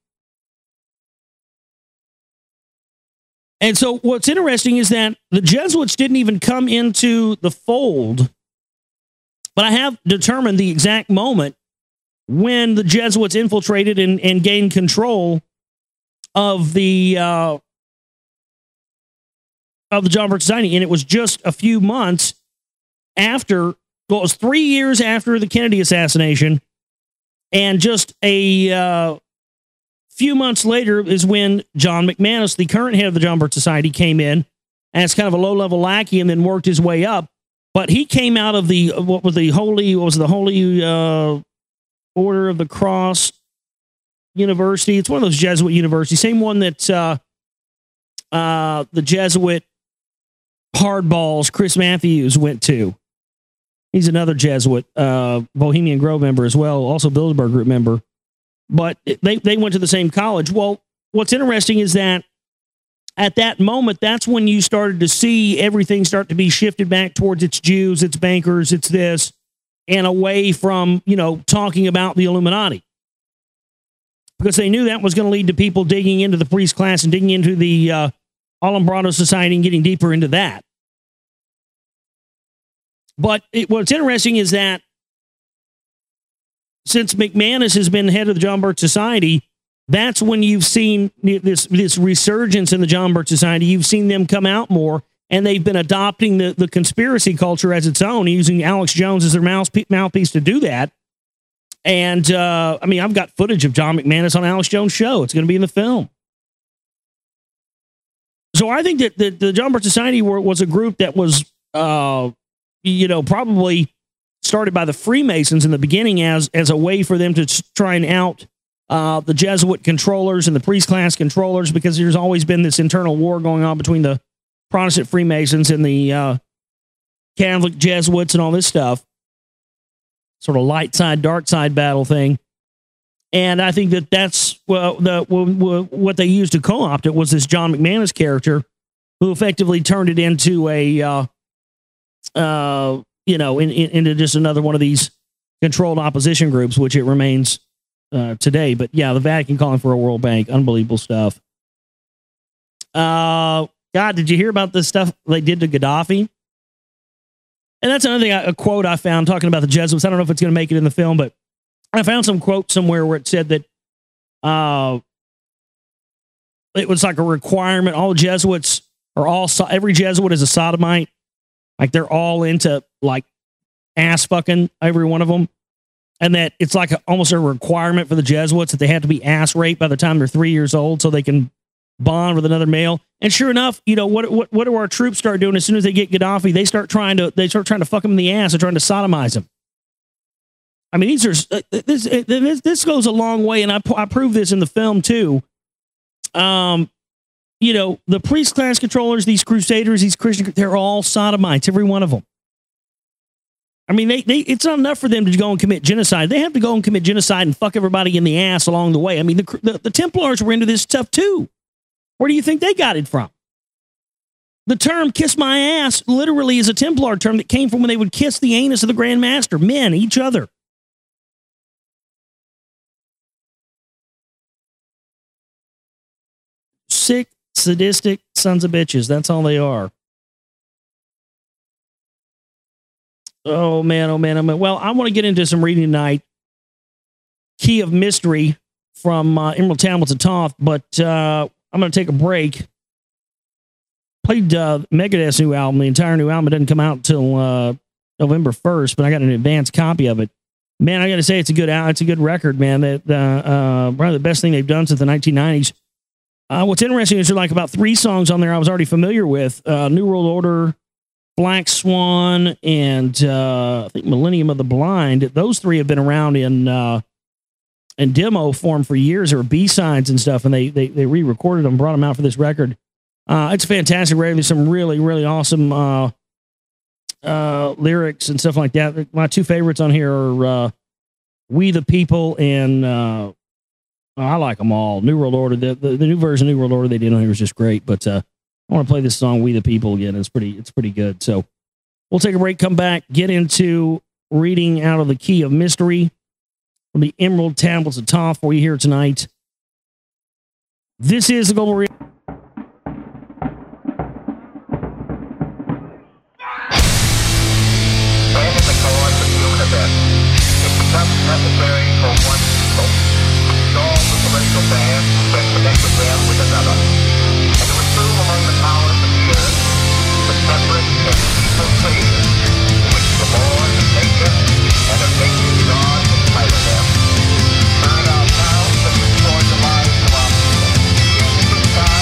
so what's interesting is that the Jesuits didn't even come into the fold, but I have determined the exact moment when the Jesuits infiltrated and gained control of the John Birch Society, and it was just a few months after. Well, it was 3 years after the Kennedy assassination, and just a few months later is when John McManus, the current head of the John Birch Society, came in as kind of a low-level lackey and then worked his way up. But he came out of the Holy Order of the Cross University. It's one of those Jesuit universities, same one that the Jesuit hardballs Chris Matthews went to. He's another Jesuit, Bohemian Grove member as well, also Bilderberg Group member. But they went to the same college. Well, what's interesting is that at that moment, that's when you started to see everything start to be shifted back towards its Jews, its bankers, its this, and away from, talking about the Illuminati. Because they knew that was going to lead to people digging into the priest class and digging into the Alumbrado Society and getting deeper into that. But what's interesting is that since McManus has been head of the John Birch Society, that's when you've seen this resurgence in the John Birch Society. You've seen them come out more, and they've been adopting the conspiracy culture as its own, using Alex Jones as their mouthpiece to do that. And, I've got footage of John McManus on Alex Jones' show. It's going to be in the film. So I think that the John Birch Society was a group that was, probably started by the Freemasons in the beginning as a way for them to try and out the Jesuit controllers and the priest class controllers, because there's always been this internal war going on between the Protestant Freemasons and the Catholic Jesuits and all this stuff. Sort of light side, dark side battle thing. And I think that's what they used to co-opt it was this John McManus character, who effectively turned it into into just another one of these controlled opposition groups, which it remains today. But yeah, the Vatican calling for a World Bank, unbelievable stuff. God, did you hear about this stuff they did to Gaddafi? And that's another thing, a quote I found talking about the Jesuits. I don't know if it's going to make it in the film, but I found some quote somewhere where it said that it was like a requirement. All Jesuits are every Jesuit is a sodomite. Like they're all into like ass fucking, every one of them. And that it's like almost a requirement for the Jesuits that they have to be ass raped by the time they're 3 years old so they can bond with another male. And sure enough, what do our troops start doing as soon as they get Gaddafi? They start trying to fuck him in the ass and trying to sodomize him. I mean, this goes a long way, and I prove this in the film too. The priest class controllers, these crusaders, these Christians, they're all sodomites, every one of them. I mean, it's not enough for them to go and commit genocide. They have to go and commit genocide and fuck everybody in the ass along the way. I mean, the Templars were into this stuff too. Where do you think they got it from? The term kiss my ass literally is a Templar term that came from when they would kiss the anus of the Grand Master, men, each other. sick, sadistic sons of bitches. That's all they are. Oh, man, oh, man, oh, man. Well, I want to get into some reading tonight. Key of Mystery from Emerald Tablets of Thoth, but I'm going to take a break. Played Megadeth's new album. The entire new album doesn't come out until November 1st, but I got an advanced copy of it. Man, I got to say, it's a good record, man. That probably the best thing they've done since the 1990s. What's interesting is there's like about 3 songs on there I was already familiar with. New World Order, Black Swan, and I think Millennium of the Blind. Those 3 have been around in demo form for years, or B-sides and stuff, and they re-recorded them, brought them out for this record. It's a fantastic record. There's some really, really awesome lyrics and stuff like that. My 2 favorites on here are We the People and I like them all. New World Order, the new version of New World Order they did on here was just great, but I want to play this song We the People again. It's pretty good. So we'll take a break, come back, get into reading out of the Key of Mystery from the Emerald Tablets of Thoth for you here tonight. This is the Global Reality. Necessary for one people to resolve the celestial band and connect with them with another, and to assume among the powers of the earth the separate and peaceful creation to which the laws of nature and of nature's God entitle them. Turn our towns and destroy the lives of our people. In the sky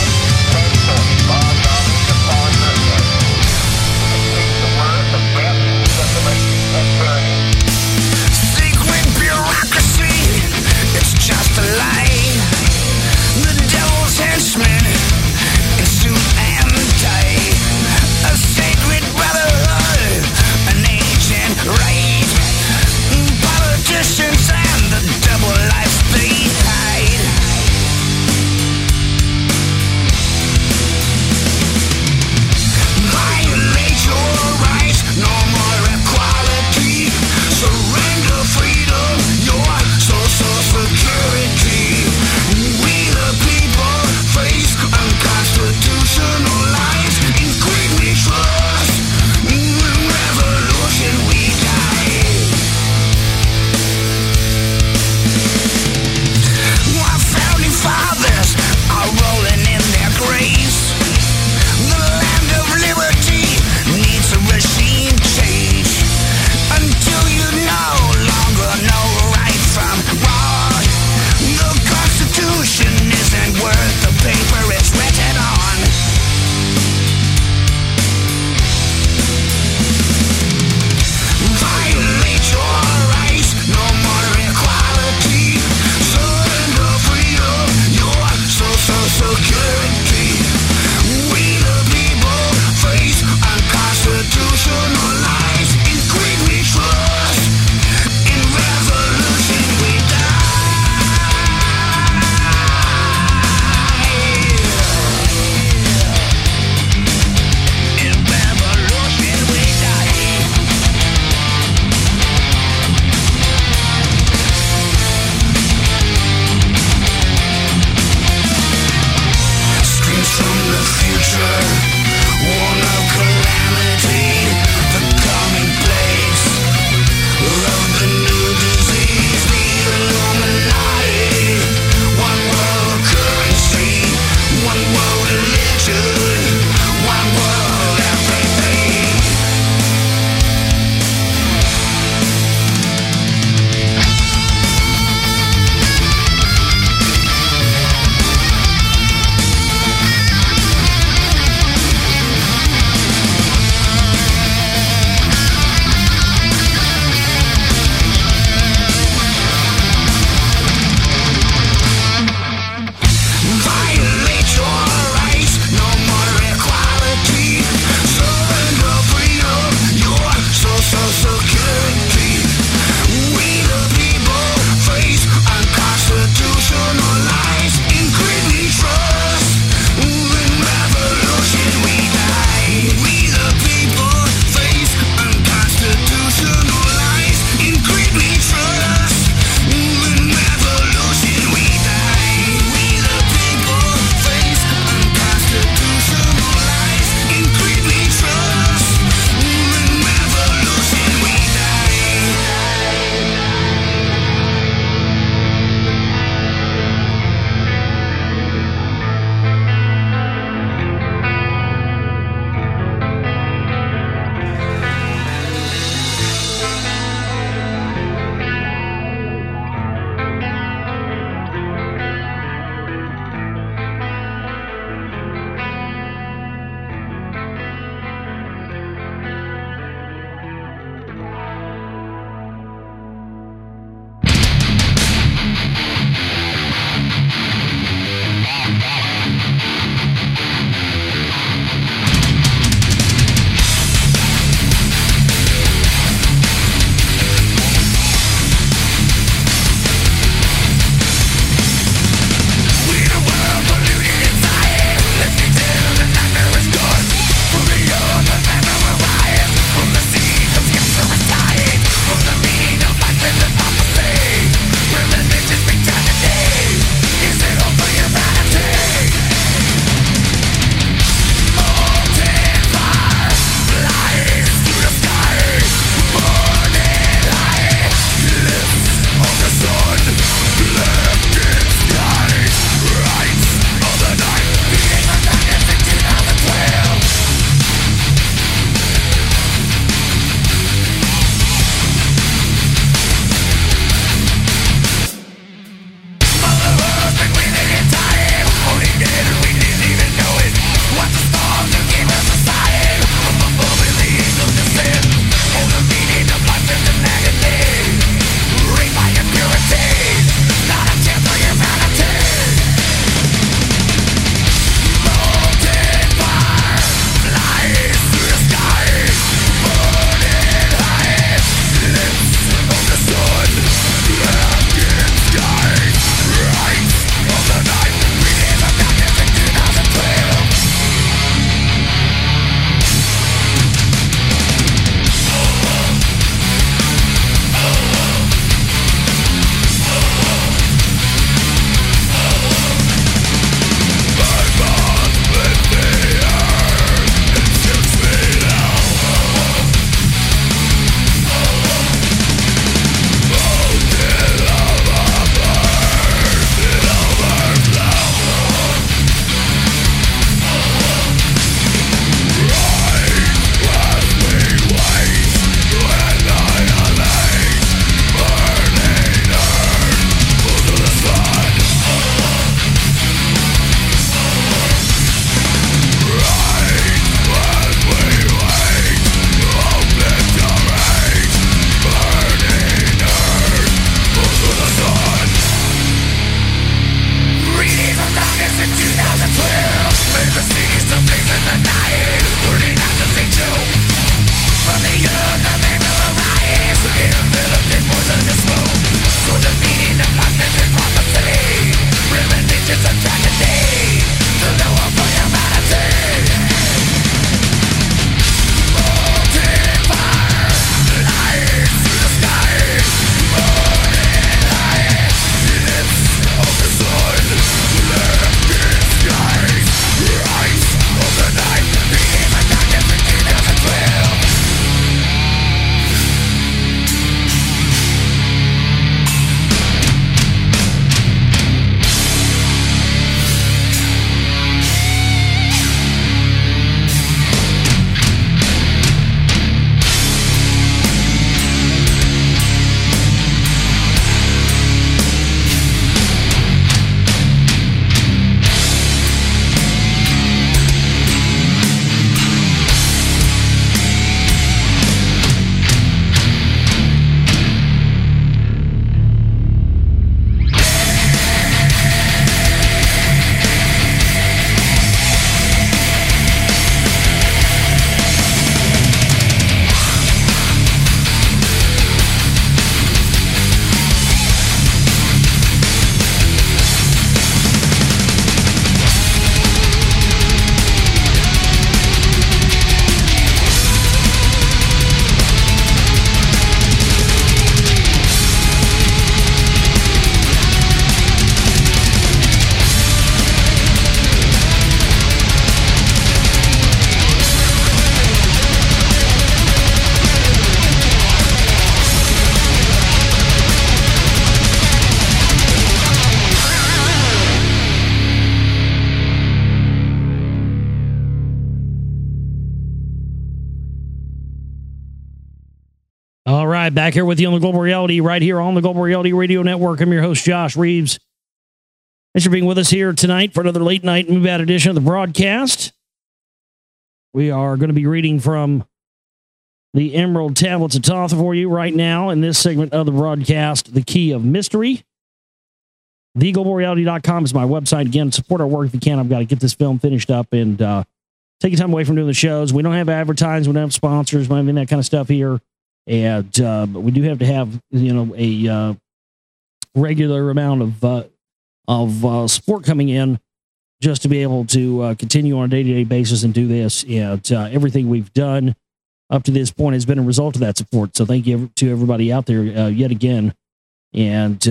right, back here with you on the Global Reality, right here on the Global Reality Radio Network. I'm your host, Josh Reeves. Thanks for being with us here tonight for another late night move out edition of the broadcast. We are going to be reading from the Emerald Tablets of Thoth for you right now in this segment of the broadcast, The Key of Mystery. TheGlobalReality.com is my website. Again, support our work if you can. I've got to get this film finished up and take time away from doing the shows. We don't have advertising. We don't have sponsors. We don't have any of that kind of stuff here. And but we do have to have, a regular amount of support coming in just to be able to continue on a day-to-day basis and do this. And everything we've done up to this point has been a result of that support. So thank you to everybody out there yet again. And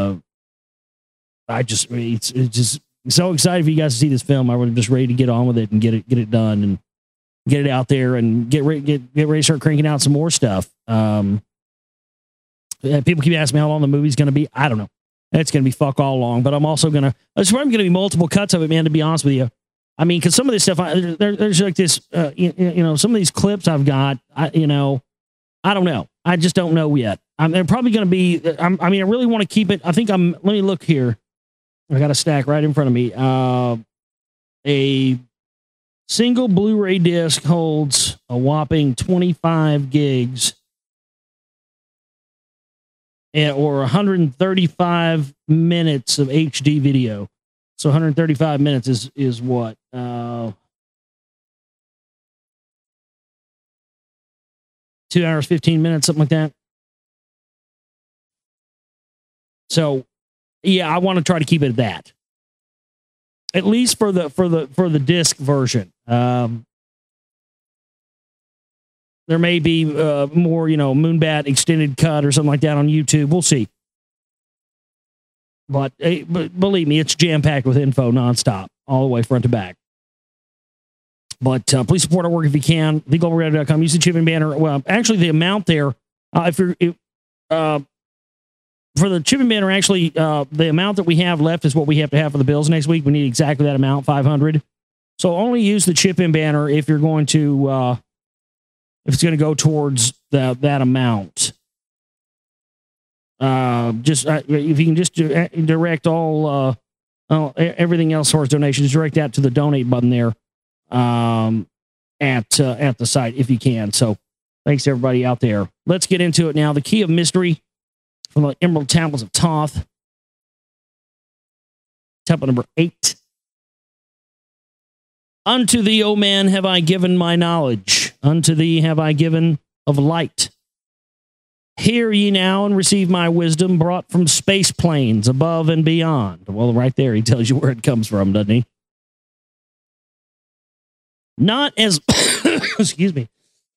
it's just so excited for you guys to see this film. I'm just ready to get on with it and get it done and get it out there and get ready to start cranking out some more stuff. People keep asking me how long the movie's going to be. I don't know. It's going to be fuck all long, but I'm also going to, there's probably going to be multiple cuts of it, man, to be honest with you. I mean, because some of this stuff, there's like this, some of these clips I've got, I don't know. I just don't know yet. They're probably going to be, I really want to keep it. Let me look here. I got a stack right in front of me. A single Blu-ray disc holds a whopping 25 gigs. Or 135 minutes of HD video. So 135 minutes is what? 2 hours, 15 minutes, something like that. So, yeah, I want to try to keep it at that. At least for the disc version. There may be more, Moonbat extended cut or something like that on YouTube. We'll see. But believe me, it's jam-packed with info nonstop, all the way front to back. But please support our work if you can. TheGlobalReality.com. Use the chip and banner. Well, actually, the amount there, for the chip and banner, actually, the amount that we have left is what we have to have for the bills next week. We need exactly that amount, $500. So only use the chip and banner if you're going to... if it's going to go towards that amount. If you can just direct all everything else towards donations, direct that to the donate button there at the site if you can. So thanks to everybody out there. Let's get into it now. The Key of Mystery from the Emerald Tablets of Thoth. Tablet number 8. Unto thee, O man, have I given my knowledge. Unto thee have I given of light. Hear ye now and receive my wisdom brought from space planes above and beyond. Well, right there, he tells you where it comes from, doesn't he? Not as, excuse me,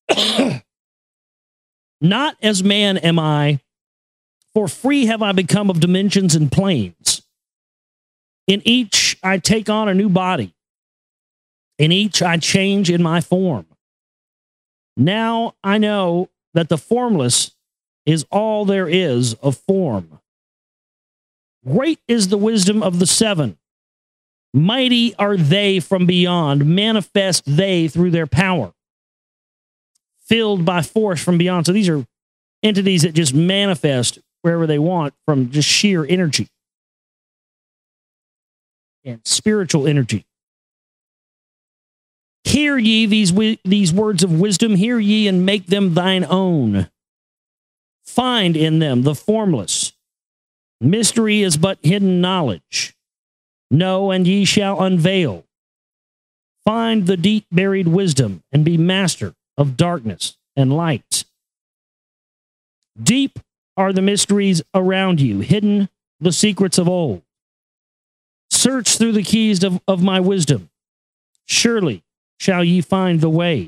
not as man am I, for free have I become of dimensions and planes. In each I take on a new body. In each I change in my form. Now I know that the formless is all there is of form. Great is the wisdom of the seven. Mighty are they from beyond. Manifest they through their power. Filled by force from beyond. So these are entities that just manifest wherever they want from just sheer energy and spiritual energy. Hear ye these words of wisdom, hear ye and make them thine own. Find in them the formless. Mystery is but hidden knowledge. Know and ye shall unveil. Find the deep buried wisdom and be master of darkness and light. Deep are the mysteries around you, hidden the secrets of old. Search through the keys of my wisdom. Surely shall ye find the way.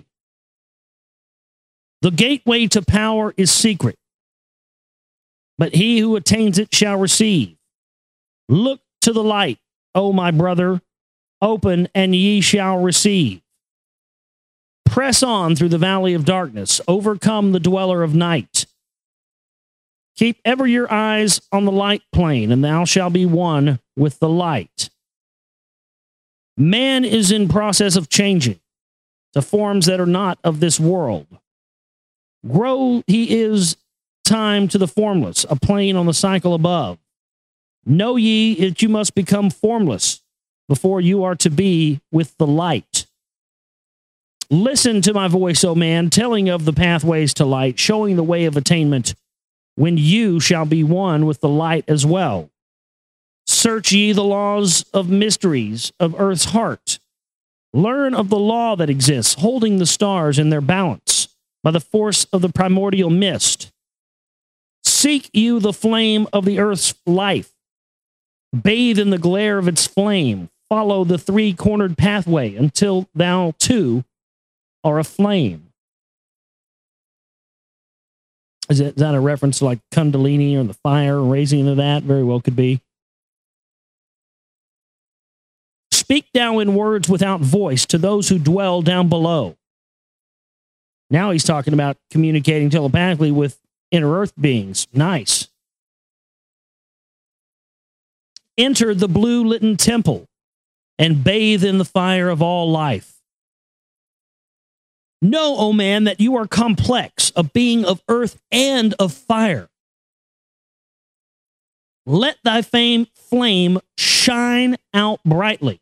The gateway to power is secret, but he who attains it shall receive. Look to the light, O my brother, open and ye shall receive. Press on through the valley of darkness, overcome the dweller of night. Keep ever your eyes on the light plane, and thou shalt be one with the light. Man is in process of changing to forms that are not of this world. Grow he is time to the formless, a plane on the cycle above. Know ye that you must become formless before you are to be with the light. Listen to my voice, O man, telling of the pathways to light, showing the way of attainment, when you shall be one with the light as well. Search ye the laws of mysteries of earth's heart. Learn of the law that exists, holding the stars in their balance by the force of the primordial mist. Seek you the flame of the earth's life. Bathe in the glare of its flame. Follow the three-cornered pathway until thou, too, are aflame. Is that a reference to like Kundalini or the fire, raising into that? Very well could be. Speak thou in words without voice to those who dwell down below. Now he's talking about communicating telepathically with inner earth beings. Nice. Enter the blue litten temple and bathe in the fire of all life. Know, O man, that you are complex, a being of earth and of fire. Let thy flame shine out brightly.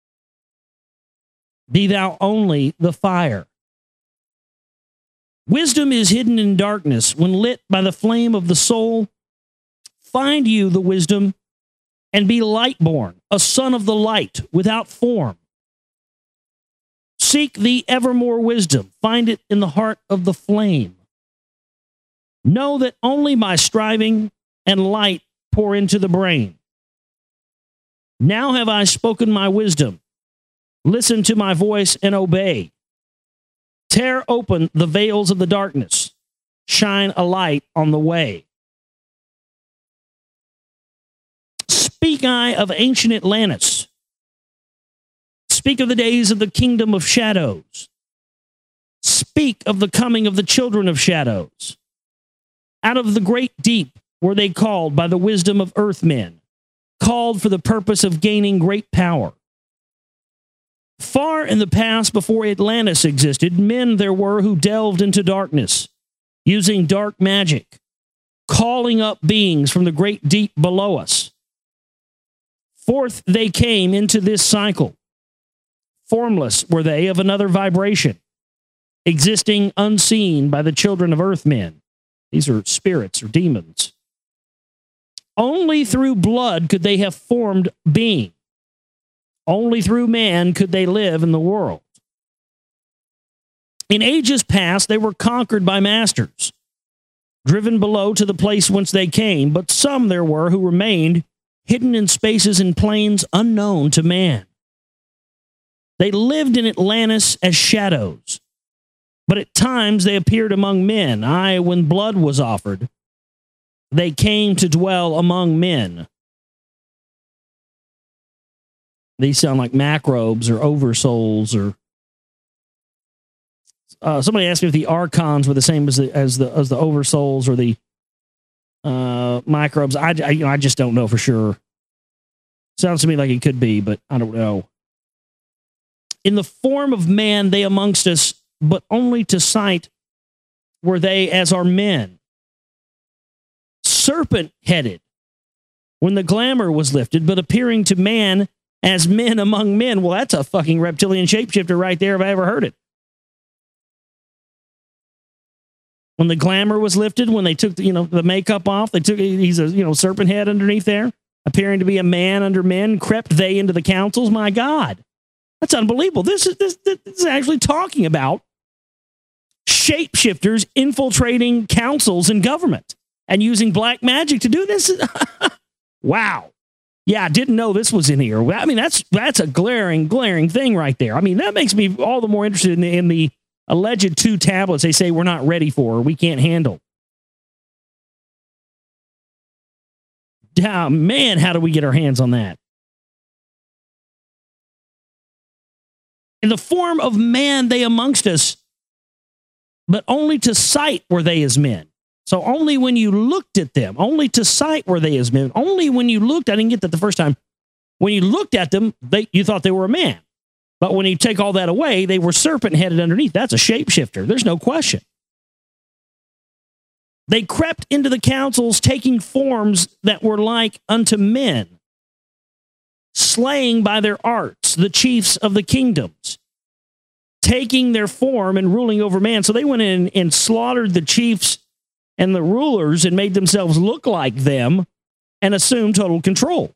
Be thou only the fire. Wisdom is hidden in darkness. When lit by the flame of the soul, find you the wisdom and be light-born, a son of the light without form. Seek the evermore wisdom. Find it in the heart of the flame. Know that only by striving and light pour into the brain. Now have I spoken my wisdom. Listen to my voice and obey. Tear open the veils of the darkness. Shine a light on the way. Speak I of ancient Atlantis. Speak of the days of the kingdom of shadows. Speak of the coming of the children of shadows. Out of the great deep were they called by the wisdom of earthmen, called for the purpose of gaining great power. Far in the past, before Atlantis existed, men there were who delved into darkness, using dark magic, calling up beings from the great deep below us. Forth they came into this cycle. Formless were they of another vibration, existing unseen by the children of earthmen. These are spirits or demons. Only through blood could they have formed being. Only through man could they live in the world. In ages past, they were conquered by masters, driven below to the place whence they came, but some there were who remained hidden in spaces and plains unknown to man. They lived in Atlantis as shadows, but at times they appeared among men. Aye, when blood was offered, they came to dwell among men. These sound like macrobes or oversouls, or somebody asked me if the archons were the same as the oversouls or the microbes. I just don't know for sure. Sounds to me like it could be, but I don't know. In the form of man, they amongst us, but only to sight were they as are men. Serpent-headed, when the glamour was lifted, but appearing to man as men among men. Well, that's a fucking reptilian shapeshifter right there if I ever heard it. When the glamour was lifted, when they took the makeup off, he's a serpent head underneath there, appearing to be a man under men, crept they into the councils. My God, that's unbelievable. This is actually talking about shapeshifters infiltrating councils and government and using black magic to do this. Wow. Yeah, I didn't know this was in here. I mean, that's a glaring thing right there. I mean, that makes me all the more interested in the alleged 2 tablets they say we're not ready for or we can't handle. Man, how do we get our hands on that? In the form of man, they amongst us, but only to sight were they as men. So only when you looked at them, only to sight were they as men. Only when you looked, I didn't get that the first time. When you looked at them, you thought they were a man. But when you take all that away, they were serpent-headed underneath. That's a shapeshifter. There's no question. They crept into the councils, taking forms that were like unto men, slaying by their arts the chiefs of the kingdoms, taking their form and ruling over man. So they went in and slaughtered the chiefs and the rulers and made themselves look like them and assumed total control.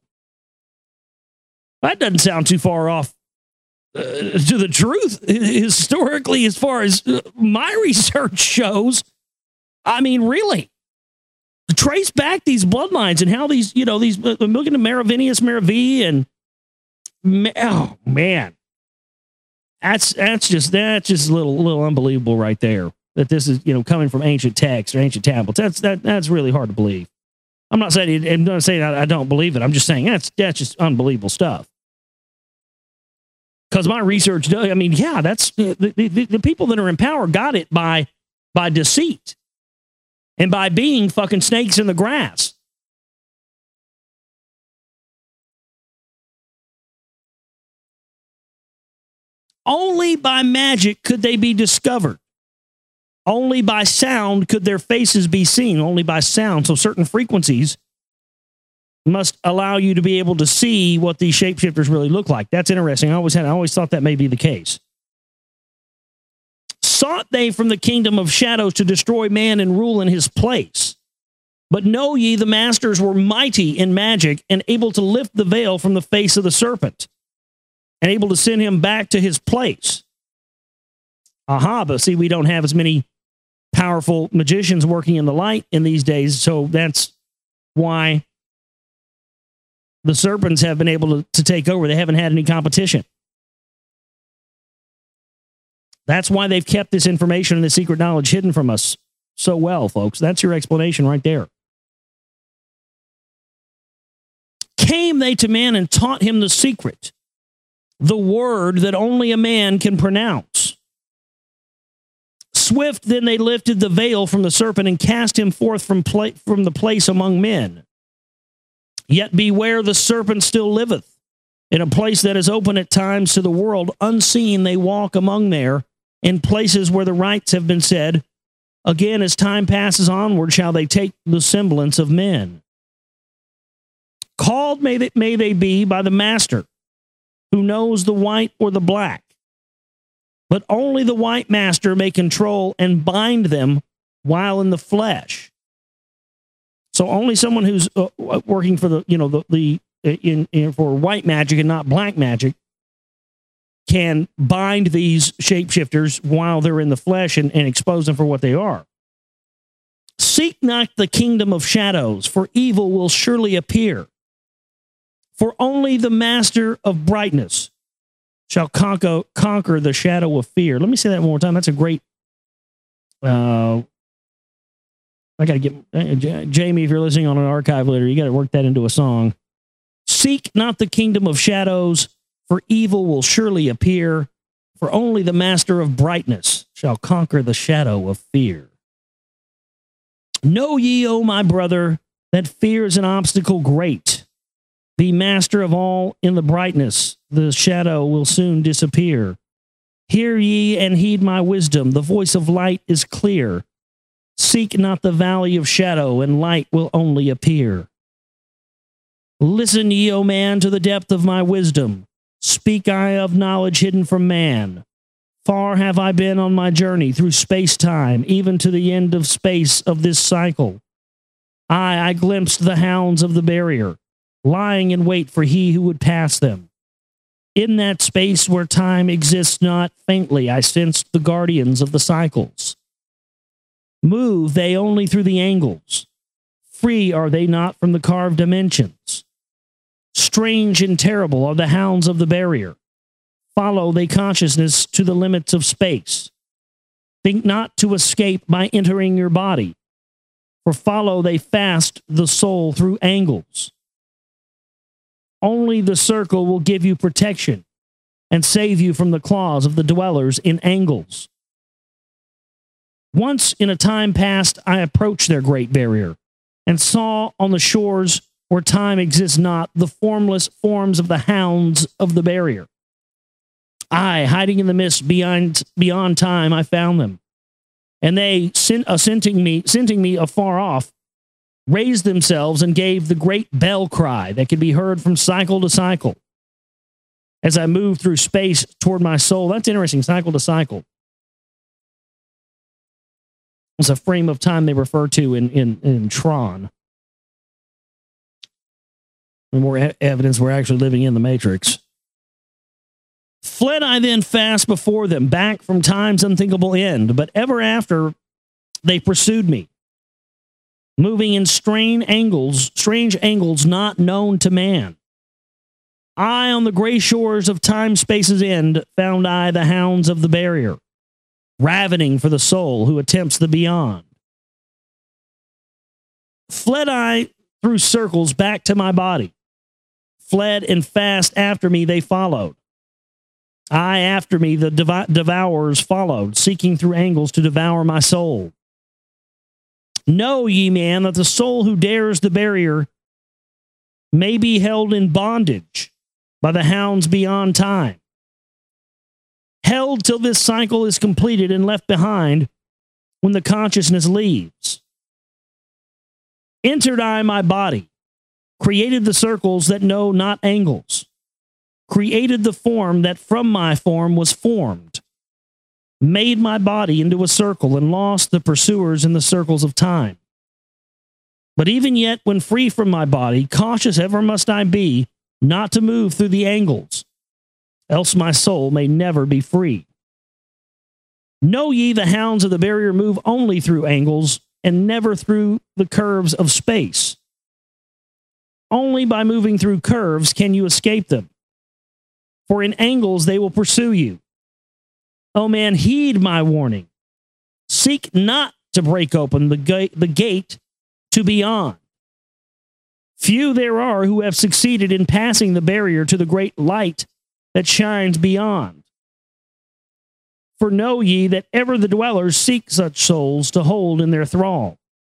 That doesn't sound too far off to the truth. Historically, as far as my research shows, I mean, really, trace back these bloodlines and how these, these looking at Merovinius, Meravi, and oh man, that's just a little unbelievable right there. That this is coming from ancient texts or ancient tablets. That's really hard to believe. I'm not saying I don't believe it. I'm just saying that's just unbelievable stuff. Because my research does. I mean, yeah, that's the people that are in power got it by deceit. And by being fucking snakes in the grass. Only by magic could they be discovered. Only by sound could their faces be seen. Only by sound. So certain frequencies must allow you to be able to see what these shapeshifters really look like. That's interesting. I always thought that may be the case. Sought they from the kingdom of shadows to destroy man and rule in his place. But know ye, the masters were mighty in magic and able to lift the veil from the face of the serpent and able to send him back to his place. Aha, but see, we don't have as many powerful magicians working in the light in these days, so that's why the serpents have been able to take over. They haven't had any competition. That's why they've kept this information and this secret knowledge hidden from us so well, folks. That's your explanation right there. Came they to man and taught him the secret, the word that only a man can pronounce. Swift then they lifted the veil from the serpent and cast him forth from the place among men. Yet beware, the serpent still liveth. In a place that is open at times to the world, unseen they walk among there, in places where the rites have been said. Again, as time passes onward, shall they take the semblance of men. Called may they be by the master, who knows the white or the black. But only the white master may control and bind them while in the flesh. So only someone who's working for for white magic and not black magic can bind these shapeshifters while they're in the flesh and expose them for what they are. Seek not the kingdom of shadows, for evil will surely appear. For only the master of brightness shall conquer the shadow of fear. Let me say that one more time. That's a great... I got to get... Jamie, if you're listening on an archive later, you got to work that into a song. Seek not the kingdom of shadows, for evil will surely appear. For only the master of brightness shall conquer the shadow of fear. Know ye, O my brother, that fear is an obstacle great. Be master of all in the brightness. The shadow will soon disappear. Hear ye and heed my wisdom. The voice of light is clear. Seek not the valley of shadow, and light will only appear. Listen ye, O man, to the depth of my wisdom. Speak I of knowledge hidden from man. Far have I been on my journey through space-time, even to the end of space of this cycle. I glimpsed the hounds of the barrier, lying in wait for he who would pass them. In that space where time exists not, faintly I sensed the guardians of the cycles. Move they only through the angles. Free are they not from the carved dimensions. Strange and terrible are the hounds of the barrier. Follow they consciousness to the limits of space. Think not to escape by entering your body, for follow they fast the soul through angles. Only the circle will give you protection and save you from the claws of the dwellers in angles. Once in a time past, I approached their great barrier and saw on the shores where time exists not the formless forms of the hounds of the barrier. I, hiding in the mist beyond time, I found them. And they, scenting me afar off, raised themselves and gave the great bell cry that could be heard from cycle to cycle as I moved through space toward my soul. That's interesting, cycle to cycle. It's a frame of time they refer to in Tron. And more evidence we're actually living in the Matrix. Fled I then fast before them, back from time's unthinkable end, but ever after they pursued me, moving in strange angles not known to man. I, on the gray shores of time-space's end, found I the hounds of the barrier, ravening for the soul who attempts the beyond. Fled I through circles back to my body, fled and fast after me they followed. I after me the devourers followed, seeking through angles to devour my soul. Know ye, man, that the soul who dares the barrier may be held in bondage by the hounds beyond time. Held till this cycle is completed and left behind when the consciousness leaves. Entered I my body, created the circles that know not angles, created the form that from my form was formed, made my body into a circle and lost the pursuers in the circles of time. But even yet, when free from my body, cautious ever must I be not to move through the angles, else my soul may never be free. Know ye the hounds of the barrier move only through angles and never through the curves of space. Only by moving through curves can you escape them, for in angles they will pursue you. O man, heed my warning. Seek not to break open the gate to beyond. Few there are who have succeeded in passing the barrier to the great light that shines beyond. For know ye that ever the dwellers seek such souls to hold in their thrall.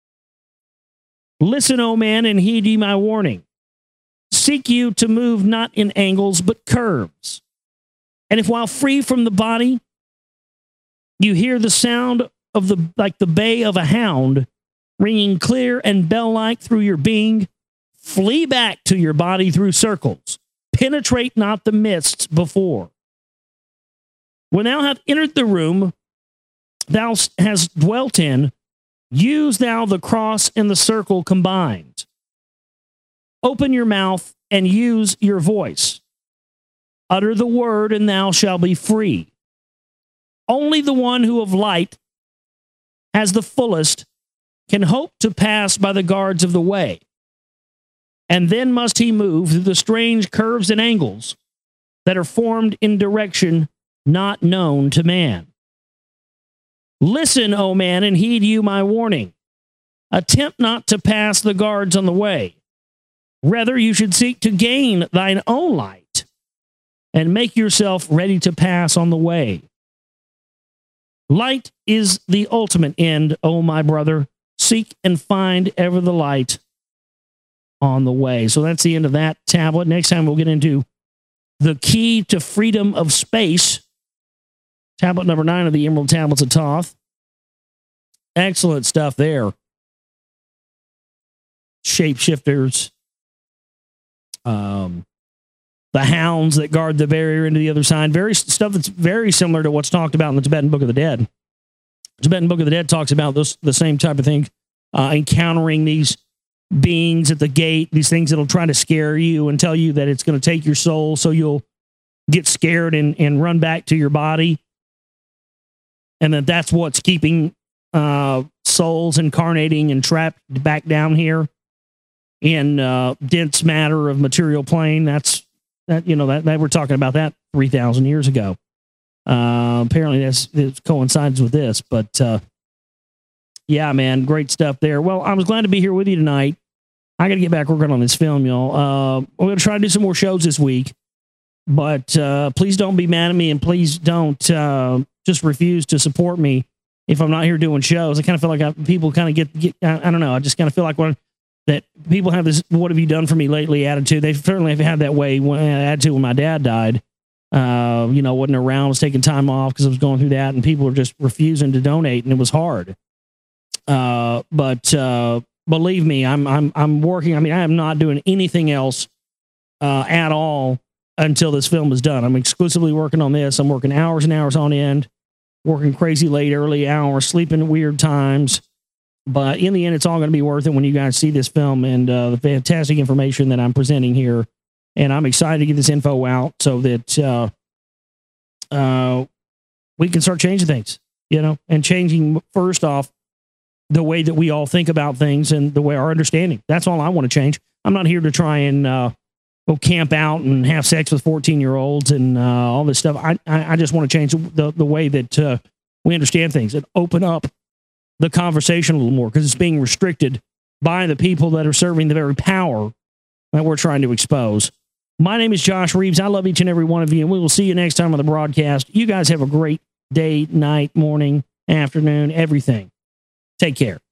Listen, O man, and heed ye my warning. Seek you to move not in angles, but curves. And if while free from the body, you hear the sound of like the bay of a hound, ringing clear and bell-like through your being, flee back to your body through circles. Penetrate not the mists before. When thou hast entered the room thou hast dwelt in, use thou the cross and the circle combined. Open your mouth and use your voice. Utter the word, and thou shalt be free. Only the one who of light has the fullest can hope to pass by the guards of the way. And then must he move through the strange curves and angles that are formed in direction not known to man. Listen, O man, and heed you my warning. Attempt not to pass the guards on the way. Rather, you should seek to gain thine own light and make yourself ready to pass on the way. Light is the ultimate end, O my brother. Seek and find ever the light on the way. So that's the end of that tablet. Next time we'll get into the key to freedom of space. Tablet number 9 of the Emerald Tablets of Thoth. Excellent stuff there. Shapeshifters. The hounds that guard the barrier into the other side. Stuff that's very similar to what's talked about in the Tibetan Book of the Dead. The Tibetan Book of the Dead talks about the same type of thing. Encountering these beings at the gate, these things that'll try to scare you and tell you that it's going to take your soul, so you'll get scared and run back to your body. And that's what's keeping souls incarnating and trapped back down here in dense matter of material plane. That we're talking about that 3,000 years ago. Apparently it coincides with this, but yeah, man, great stuff there. Well, I was glad to be here with you tonight. I got to get back working on this film, y'all. We're going to try to do some more shows this week, but please don't be mad at me, and please don't just refuse to support me if I'm not here doing shows. I kind of feel like people kind of get I don't know. I just kind of feel like that people have this "what have you done for me lately" attitude. They certainly have had that way attitude when my dad died. wasn't around, was taking time off because I was going through that, and people were just refusing to donate, and it was hard. But believe me, I'm working. I mean, I am not doing anything else at all until this film is done. I'm exclusively working on this. I'm working hours and hours on end, working crazy late, early hours, sleeping at weird times. But in the end, it's all going to be worth it when you guys see this film and the fantastic information that I'm presenting here. And I'm excited to get this info out so that we can start changing things, and changing, first off, the way that we all think about things and the way our understanding. That's all I want to change. I'm not here to try and go camp out and have sex with 14-year-olds and all this stuff. I just want to change the way that we understand things and open up the conversation a little more, because it's being restricted by the people that are serving the very power that we're trying to expose. My name is Josh Reeves. I love each and every one of you, and we will see you next time on the broadcast. You guys have a great day, night, morning, afternoon, everything. Take care.